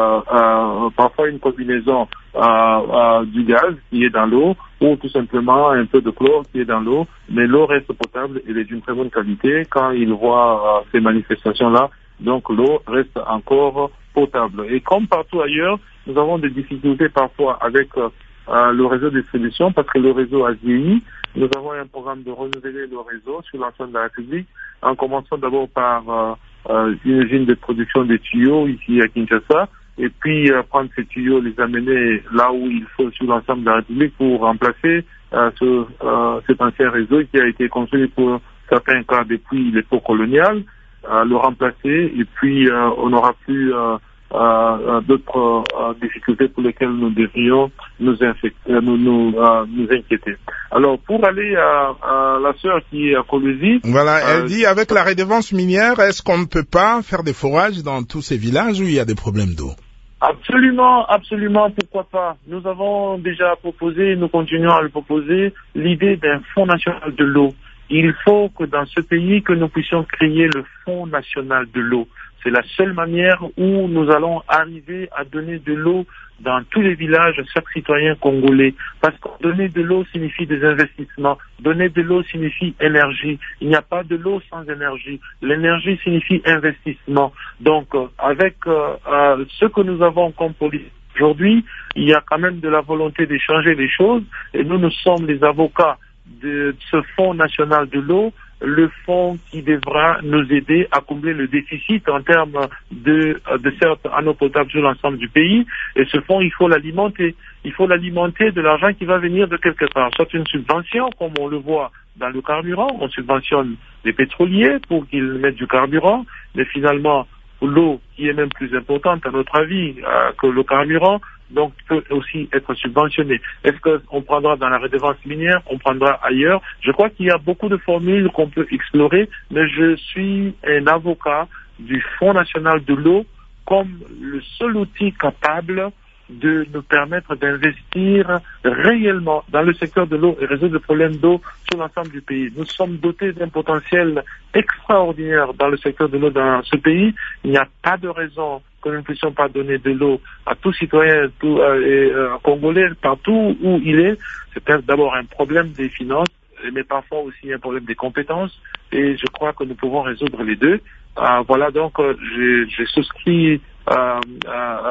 euh, parfois une combinaison euh, euh, du gaz qui est dans l'eau ou tout simplement un peu de chlore qui est dans l'eau, mais l'eau reste potable et elle est d'une très bonne qualité. Quand il voit euh, ces manifestations-là, donc l'eau reste encore potable. Et comme partout ailleurs, nous avons des difficultés parfois avec euh, euh, le réseau de distribution parce que le réseau a vieilli. Nous avons un programme de renouveler le réseau sur l'ensemble de la République, en commençant d'abord par euh, euh, une usine de production de tuyaux ici à Kinshasa, et puis euh, prendre ces tuyaux, les amener là où il faut sur l'ensemble de la République pour remplacer euh, ce, euh, cet ancien réseau qui a été construit pour certains cas depuis l'époque coloniale, euh, le remplacer, et puis euh, on n'aura plus euh, Euh, d'autres euh, difficultés pour lesquelles nous devrions nous, infecter, nous, nous, euh, nous inquiéter. Alors, pour aller à, à la sœur qui est à Colosie... Voilà, elle euh, dit, avec la redevance minière, est-ce qu'on ne peut pas faire des forages dans tous ces villages où il y a des problèmes d'eau? Absolument, absolument, pourquoi pas. Nous avons déjà proposé, nous continuons à le proposer, l'idée d'un fonds national de l'eau. Il faut que dans ce pays, que nous puissions créer le fonds national de l'eau. C'est la seule manière où nous allons arriver à donner de l'eau dans tous les villages à chaque citoyen congolais. Parce que donner de l'eau signifie des investissements. Donner de l'eau signifie énergie. Il n'y a pas de l'eau sans énergie. L'énergie signifie investissement. Donc, euh, avec euh, euh, ce que nous avons comme politique aujourd'hui, il y a quand même de la volonté de changer les choses. Et nous, nous sommes les avocats de ce fonds national de l'eau, le fonds qui devra nous aider à combler le déficit en termes de, de certes en eau potable sur l'ensemble du pays. Et ce fonds, il faut l'alimenter. Il faut l'alimenter de l'argent qui va venir de quelque part. Soit une subvention, comme on le voit dans le carburant. On subventionne les pétroliers pour qu'ils mettent du carburant. Mais finalement, l'eau, qui est même plus importante à notre avis euh, que le carburant, donc peut aussi être subventionné. Est-ce qu'on prendra dans la redevance minière, on prendra ailleurs? Je crois qu'il y a beaucoup de formules qu'on peut explorer, mais je suis un avocat du Fonds national de l'eau comme le seul outil capable de nous permettre d'investir réellement dans le secteur de l'eau et résoudre le problème d'eau sur l'ensemble du pays. Nous sommes dotés d'un potentiel extraordinaire dans le secteur de l'eau dans ce pays. Il n'y a pas de raison que nous ne puissions pas donner de l'eau à tout citoyen tout, euh, et, euh, congolais partout où il est. C'est d'abord un problème des finances, mais parfois aussi un problème des compétences. Et je crois que nous pouvons résoudre les deux. Euh, voilà, donc euh, j'ai, j'ai souscrit euh, euh, euh,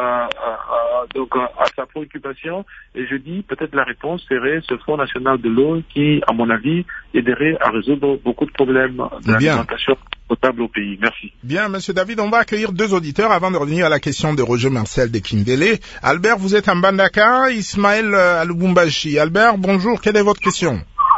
euh, donc, euh, à sa préoccupation, et je dis peut-être la réponse serait ce Fonds national de l'eau qui, à mon avis, aiderait à résoudre beaucoup de problèmes de l'alimentation potable au pays. Merci. Bien, Monsieur David, on va accueillir deux auditeurs avant de revenir à la question de Roger Marcel de Kindele. Albert, vous êtes en Bandaka, Ismaël à Lubumbashi. Albert, bonjour, quelle est votre question?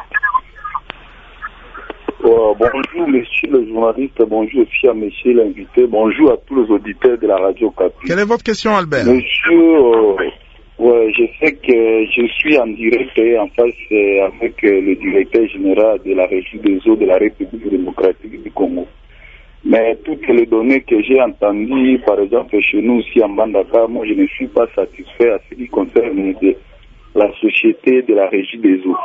Euh, bonjour monsieur le journaliste, bonjour aussi à monsieur l'invité, bonjour à tous les auditeurs de la radio Capi. Quelle est votre question, Albert? Monsieur, euh, je sais que je suis en direct et en face euh, avec euh, le directeur général de la Régie des eaux de la République démocratique du Congo. Mais toutes les données que j'ai entendues, par exemple chez nous aussi en Bandaka, moi je ne suis pas satisfait à ce qui concerne de la société de la Régie des eaux.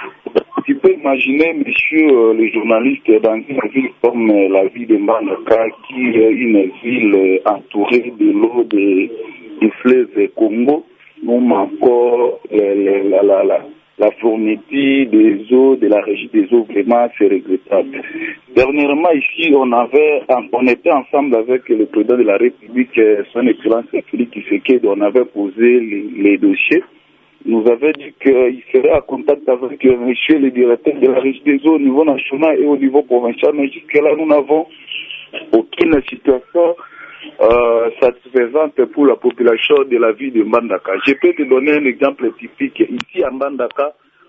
Tu peux imaginer, monsieur euh, le journaliste, dans une ville comme euh, la ville de Bandaka, qui est une ville euh, entourée de l'eau de, du fleuve Congo, nous manquons euh, la, la, la, la fourniture des eaux de la Régie des eaux, vraiment c'est regrettable. Dernièrement ici, on avait, on était ensemble avec le président de la République, son excellence Félix Tshisekedi, on avait posé les, les dossiers. Nous avait dit qu'il serait en contact avec euh, monsieur le directeur de la Régie des eaux au niveau national et au niveau provincial, mais jusque-là, nous n'avons aucune situation euh, satisfaisante pour la population de la ville de Mbandaka. Je peux te donner un exemple typique. Ici à Mbandaka,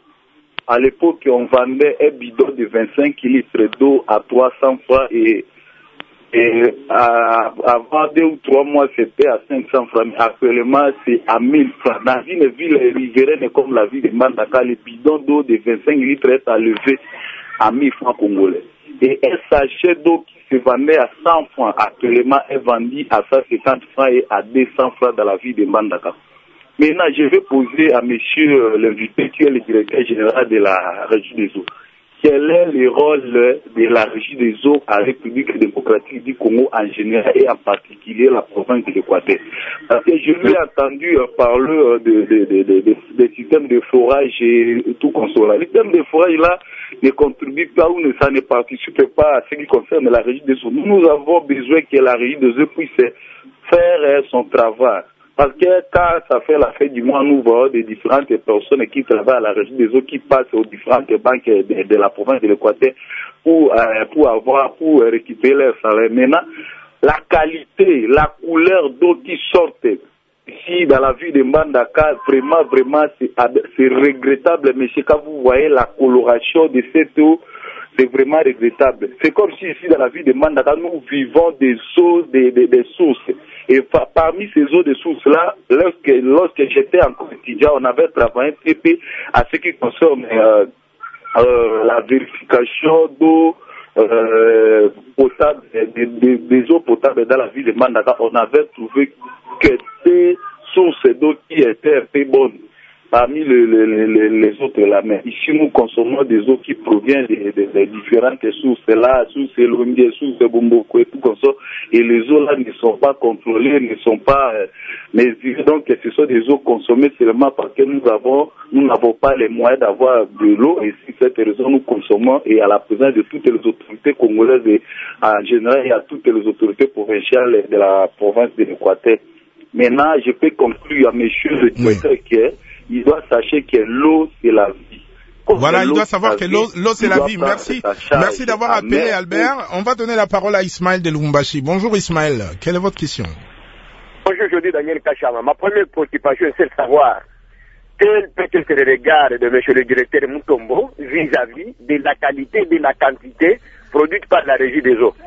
à l'époque, on vendait un bidon de vingt-cinq litres d'eau à trois cents francs et Et à, avant deux ou trois mois, c'était à cinq cents francs. Actuellement, c'est à mille francs. Dans une ville riveraine comme la ville de Mbandaka, le bidon d'eau de vingt-cinq litres est à lever à mille francs congolais. Et un sachet d'eau qui se vendait à cent francs, actuellement est vendu à cent cinquante francs et à deux cents francs dans la ville de Mbandaka. Maintenant, je vais poser à monsieur euh, l'invité qui est le directeur général de la Régie des eaux. Quel est le rôle de la Régie des eaux à la République démocratique du Congo en général et en particulier la province de l'Équateur? Parce que je lui ai entendu euh, parler euh, de, de, de, de, de, de systèmes de forage et tout consolant. Les systèmes de forage là ne contribuent pas ou ne, ça ne participe pas à ce qui concerne la Régie des eaux. Nous, nous avons besoin que la Régie des eaux puisse faire euh, son travail. Parce que quand ça fait la fin du mois, nous voyons des différentes personnes qui travaillent à la Régie des eaux, qui passent aux différentes banques de, de la province de l'Équateur pour, euh, pour avoir, pour récupérer leur salaire. Maintenant, la qualité, la couleur d'eau qui sortent ici dans la ville de Mbandaka, vraiment, vraiment, c'est, c'est regrettable. Mais quand vous voyez la coloration de cette eau, c'est vraiment regrettable. C'est comme si ici dans la ville de Mbandaka, nous vivons des eaux, des, des, des sources. Et par, parmi ces eaux de sources-là, lorsque, lorsque j'étais encore étudiant, on avait travaillé un peu à ce qui concerne euh, euh, la vérification d'eau euh, potable, des, des, des eaux potables dans la ville de Mbandaka. On avait trouvé que des sources d'eau qui étaient un peu bonnes parmi le, le, le, les autres là. Mais ici, nous consommons des eaux qui proviennent des, des, des différentes sources là, sources Longues, sources Bomboko et tout comme ça. Et les eaux là ne sont pas contrôlées, ne sont pas euh, mesurées. Donc, ce sont des eaux consommées seulement parce que nous avons, nous n'avons pas les moyens d'avoir de l'eau. Et si cette raison, nous consommons et à la présence de toutes les autorités congolaises et en général et à toutes les autorités provinciales de la province de l'Équateur. Maintenant, je peux conclure à monsieur le directeur oui. que il doit savoir que l'eau, c'est la vie. Comme voilà, il doit savoir que l'eau, l'eau c'est la vie. Merci. Merci d'avoir appelé, Albert. On va donner la parole à Ismaël de Lubumbashi. Bonjour, Ismaël. Quelle est votre question? Bonjour, je dis Daniel Kachama. Ma première préoccupation, c'est de savoir quel peut être le regard de monsieur le directeur Mutombo vis-à-vis de la qualité et de la quantité produite par la Régie des eaux.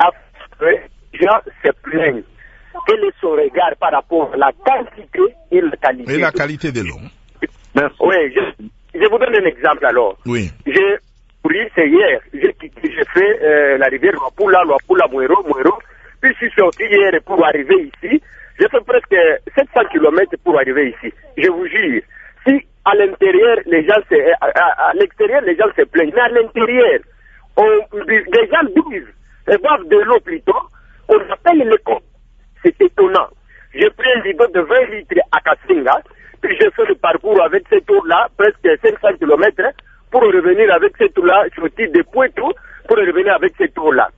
Après, les gens se plaignent. Quel est son regard par rapport à la quantité et la qualité Et la qualité de l'eau. Merci. Oui, je, je vous donne un exemple alors. Oui. J'ai pris, c'est hier, j'ai j'ai fait euh, la rivière Luapula, Luapula, Muero, Muero, puis je suis sorti hier pour arriver ici. J'ai fait presque sept cents kilomètres pour arriver ici. Je vous jure, si à l'intérieur, les gens se, à, à, à l'extérieur, les gens se plaignent, mais à l'intérieur, on, les gens buvent, ils boivent de l'eau plutôt, on appelle les comptes. C'est étonnant. J'ai pris un bidon de vingt litres à Kassinga, puis j'ai fait le parcours avec cette eau-là, presque cinq cents kilomètres, pour revenir avec cette eau-là, sortir de Poitou, pour revenir avec cette eau-là.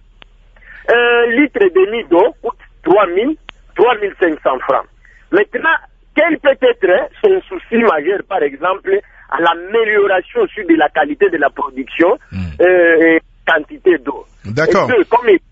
Un litre et demi d'eau coûte trois mille, trois mille cinq cents francs. Maintenant, quel peut être son souci majeur, par exemple, à l'amélioration sur de la qualité de la production mmh. euh, et quantité d'eau? D'accord. Et deux, comme il...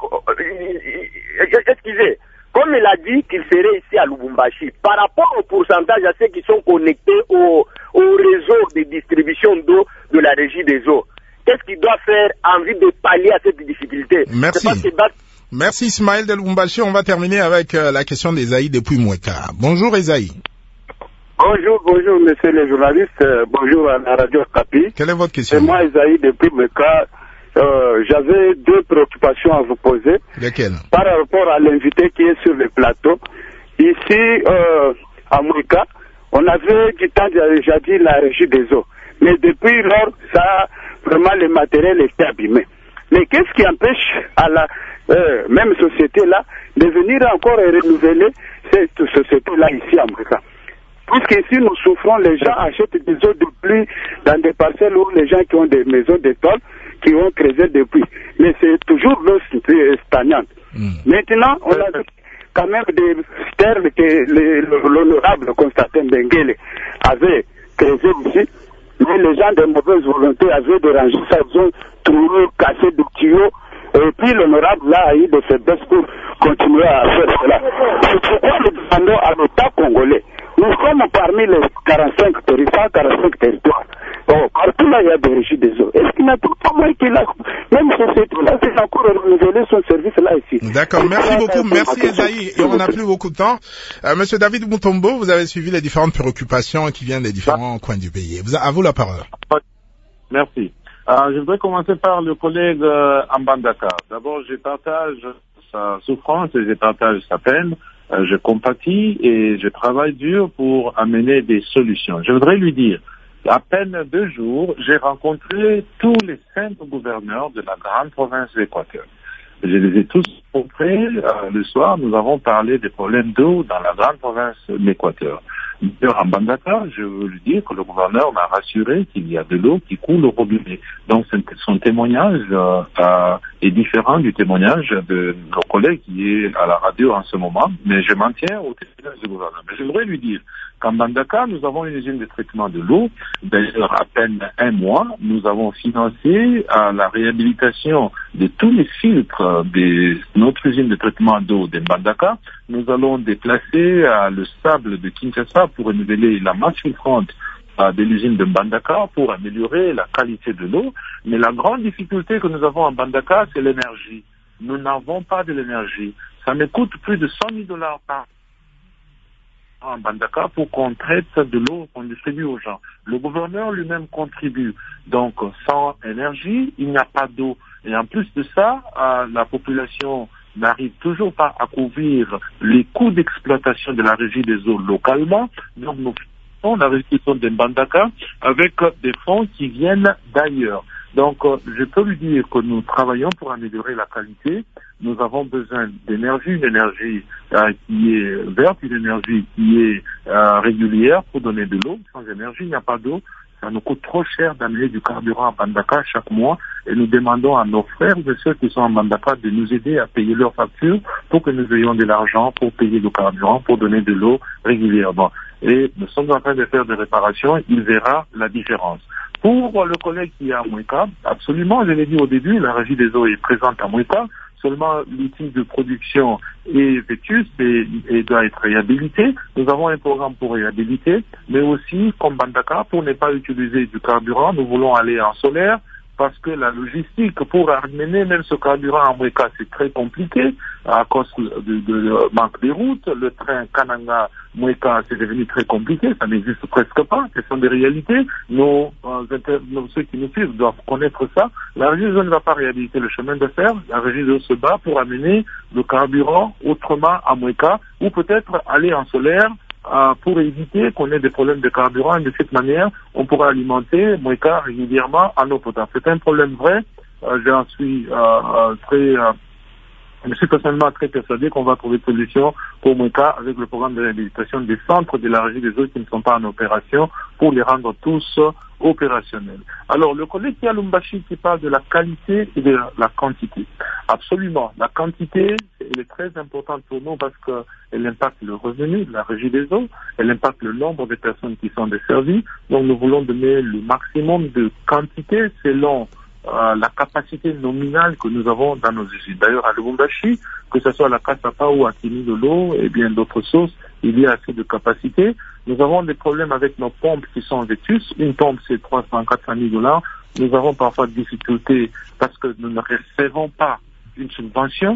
Excusez. Comme il a dit qu'il serait ici à Lubumbashi, par rapport au pourcentage à ceux qui sont connectés au, au réseau de distribution d'eau de la Régie des eaux, qu'est-ce qu'il doit faire en vue de pallier à cette difficulté? Merci. Merci Ismaël de Lubumbashi. On va terminer avec euh, la question d'Esaïe depuis Moueka. Bonjour Esaïe. Bonjour, bonjour, monsieur le journaliste. Euh, bonjour à la radio Capi. Quelle est votre question? C'est moi, Isaïe, depuis Meka. Euh, J'avais deux préoccupations à vous poser. Lesquelles? Par rapport à l'invité qui est sur le plateau. Ici, euh, à Meka, on avait du temps déjà dit la régie des eaux. Mais depuis lors, ça, vraiment, le matériel était abîmé. Mais qu'est-ce qui empêche à la euh, même société-là de venir encore et renouveler cette société-là ici à Meka? Puisqu'ici, nous souffrons, les gens achètent des eaux de pluie dans des parcelles où les gens qui ont des maisons de tôle, qui ont creusé depuis. Mais c'est toujours l'eau stagnante. Mmh. Maintenant, on a quand même des terres que l'honorable Constantin Benguele avait creusé ici. Mais les gens de mauvaise volonté avaient dérangé ça, ils ont trouvé, cassé des tuyaux. Et puis l'honorable là a eu des faiblesses pour continuer à faire cela. C'est pourquoi nous demandons à l'État congolais. Nous sommes parmi les quarante-cinq territoires, quarante-cinq territoires. Bon, partout là, il y a des régies des eaux. Est-ce qu'il n'y a pas moins que la même société là, c'est encore renouveler son service là ici? D'accord, merci beaucoup, merci Esaïe. Et on n'a plus beaucoup de temps. Euh, Monsieur David Mutombo, vous avez suivi les différentes préoccupations qui viennent des différents coins du pays. Vous, à vous la parole. Merci. Euh, je voudrais commencer par le collègue euh, Ambandaka. D'abord, je partage sa souffrance et je partage sa peine. Euh, je compatis et je travaille dur pour amener des solutions. Je voudrais lui dire, à peine deux jours, j'ai rencontré tous les cinq gouverneurs de la grande province de l'Équateur. Je les ai tous rencontrés. Euh, le soir, nous avons parlé des problèmes d'eau dans la grande province de l'Équateur. En Bandaka, je veux lui dire que le gouverneur m'a rassuré qu'il y a de l'eau qui coule au robinet. Donc son témoignage euh, euh, est différent du témoignage de nos collègues qui est à la radio en ce moment, mais je m'en tiens au témoignage du gouverneur. Mais je voudrais lui dire qu'en Bandaka, nous avons une usine de traitement de l'eau. D'ailleurs, à peine un mois, nous avons financé euh, la réhabilitation de tous les filtres de notre usine de traitement d'eau de Bandaka. Nous allons déplacer euh, le sable de Kinshasa pour renouveler la masse filtrante euh, de l'usine de Bandaka pour améliorer la qualité de l'eau. Mais la grande difficulté que nous avons en Bandaka, c'est l'énergie. Nous n'avons pas de l'énergie. Ça me coûte plus de cent mille dollars par an en Bandaka pour qu'on traite de l'eau qu'on distribue aux gens. Le gouverneur lui-même contribue. Donc, sans énergie, il n'y a pas d'eau. Et en plus de ça, euh, la population n'arrive toujours pas à couvrir les coûts d'exploitation de la régie des eaux localement. Donc, nous faisons la restitution de Bandaka avec des fonds qui viennent d'ailleurs. Donc, euh, je peux lui dire que nous travaillons pour améliorer la qualité. Nous avons besoin d'énergie, une énergie euh, qui est verte, une énergie qui est euh, régulière pour donner de l'eau. Sans énergie, il n'y a pas d'eau. Ça nous coûte trop cher d'amener du carburant à Bandaka chaque mois et nous demandons à nos frères et ceux qui sont en Bandaka de nous aider à payer leurs factures pour que nous ayons de l'argent pour payer le carburant, pour donner de l'eau régulièrement. Et nous sommes en train de faire des réparations, il verra la différence. Pour le collègue qui est à Mouika, absolument, je l'ai dit au début, la régie des eaux est présente à Mouika. Seulement l'outil de production est vétuste et, et doit être réhabilité. Nous avons un programme pour réhabiliter, mais aussi, comme Bandaka, pour ne pas utiliser du carburant, nous voulons aller en solaire, parce que la logistique pour amener même ce carburant à Mouika, c'est très compliqué à cause de, de, de manque des routes. Le train Kananga-Mouika, c'est devenu très compliqué, ça n'existe presque pas, ce sont des réalités. Nos, euh, nos, ceux qui nous suivent doivent connaître ça. La régie ne va pas réhabiliter le chemin de fer, la régie se bat pour amener le carburant autrement à Mouika, ou peut-être aller en solaire, Euh, pour éviter qu'on ait des problèmes de carburant. Et de cette manière, on pourra alimenter Mouika régulièrement en eau potable. C'est un problème vrai. Euh, J'en suis euh, euh, très... Euh, je suis personnellement très persuadé qu'on va trouver une solution pour Mouika avec le programme de réhabilitation des centres de la régie des eaux qui ne sont pas en opération pour les rendre tous opérationnels. Alors, le collègue qui a Lumbashi qui parle de la qualité et de la quantité. Absolument. La quantité, elle est très importante pour nous parce qu'elle impacte le revenu de la régie des eaux, elle impacte le nombre de personnes qui sont desservies. Donc, nous voulons donner le maximum de quantité selon Euh, la capacité nominale que nous avons dans nos usines. D'ailleurs, à Lubumbashi, que ce soit à la Kasapa ou à Kini de l'eau et bien d'autres sources, il y a assez de capacité. Nous avons des problèmes avec nos pompes qui sont vétustes. Une pompe, c'est trois cents à quatre cent mille dollars. Nous avons parfois des difficultés parce que nous ne recevons pas une subvention.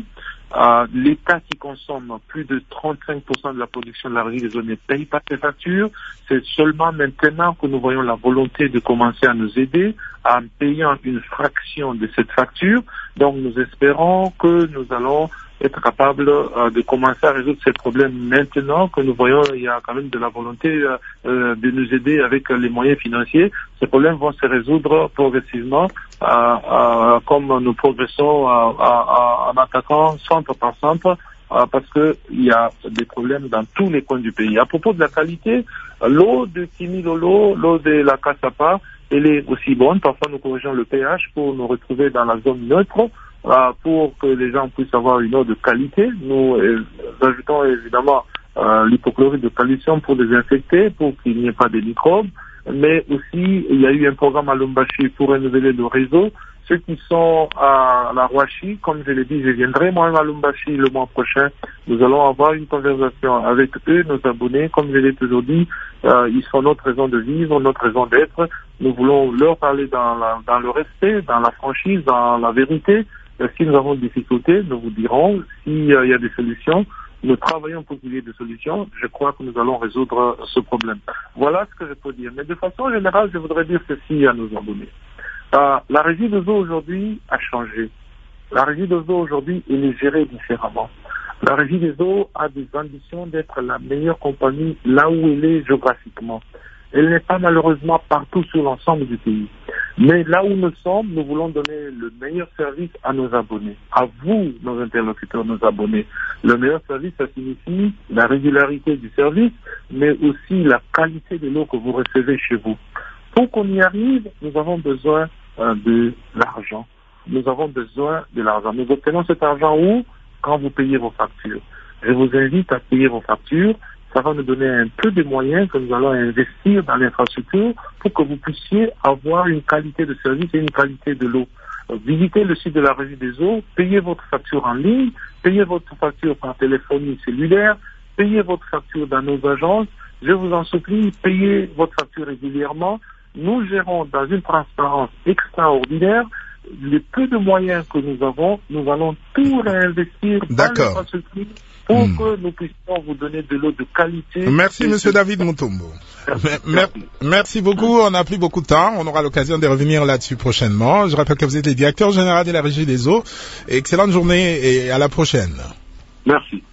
Euh, L'État qui consomme plus de trente-cinq pour cent de la production de la régie des eaux ne paye pas ses factures. C'est seulement maintenant que nous voyons la volonté de commencer à nous aider en payant une fraction de cette facture. Donc nous espérons que nous allons être capables euh, de commencer à résoudre ces problèmes maintenant que nous voyons il y a quand même de la volonté euh, euh, de nous aider avec euh, les moyens financiers. Ces problèmes vont se résoudre progressivement euh, euh, comme nous progressons euh, euh, en attaquant centre par centre euh, parce que il y a des problèmes dans tous les coins du pays. À propos de la qualité, l'eau de Kimilolo, l'eau de la Kassapa, elle est aussi bonne. Parfois nous corrigeons le pH pour nous retrouver dans la zone neutre. Euh, pour que les gens puissent avoir une eau de qualité. Nous euh, ajoutons évidemment euh, l'hypochlorite de calcium pour désinfecter, pour qu'il n'y ait pas de microbes, mais aussi il y a eu un programme à Lumbashi pour renouveler le réseau. Ceux qui sont à la Rouachi, comme je l'ai dit, je viendrai moi à Lumbashi le mois prochain. Nous allons avoir une conversation avec eux, nos abonnés. Comme je l'ai toujours dit, euh, ils sont notre raison de vivre, notre raison d'être. Nous voulons leur parler dans, la, dans le respect, dans la franchise, dans la vérité. Si nous avons des difficultés, nous vous dirons. S'il euh, y a des solutions, nous travaillons pour qu'il y ait des solutions. Je crois que nous allons résoudre ce problème. Voilà ce que je peux dire. Mais de façon générale, je voudrais dire ceci à nos abonnés. Euh, la régie des eaux aujourd'hui a changé. La régie des eaux aujourd'hui, elle est gérée différemment. La régie des eaux a des ambitions d'être la meilleure compagnie là où elle est géographiquement. Elle n'est pas malheureusement partout sur l'ensemble du pays. Mais là où nous sommes, nous voulons donner le meilleur service à nos abonnés, à vous, nos interlocuteurs, nos abonnés. Le meilleur service, ça signifie la régularité du service, mais aussi la qualité de l'eau que vous recevez chez vous. Pour qu'on y arrive, nous avons besoin euh, de l'argent. Nous avons besoin de l'argent. Nous obtenons cet argent où? Quand vous payez vos factures. Je vous invite à payer vos factures. Ça va nous donner un peu de moyens que nous allons investir dans l'infrastructure pour que vous puissiez avoir une qualité de service et une qualité de l'eau. Visitez le site de la régie des eaux, payez votre facture en ligne, payez votre facture par téléphonie cellulaire, payez votre facture dans nos agences. Je vous en supplie, payez votre facture régulièrement. Nous gérons dans une transparence extraordinaire. Les peu de moyens que nous avons, nous allons tout réinvestir dans l'infrastructure pour mmh. que nous puissions vous donner de l'eau de qualité. Merci, Monsieur David Mutombo. Merci. Merci. Merci beaucoup. On n'a plus beaucoup de temps. On aura l'occasion de revenir là-dessus prochainement. Je rappelle que vous êtes le directeur général de la Régie des eaux. Excellente journée et à la prochaine. Merci.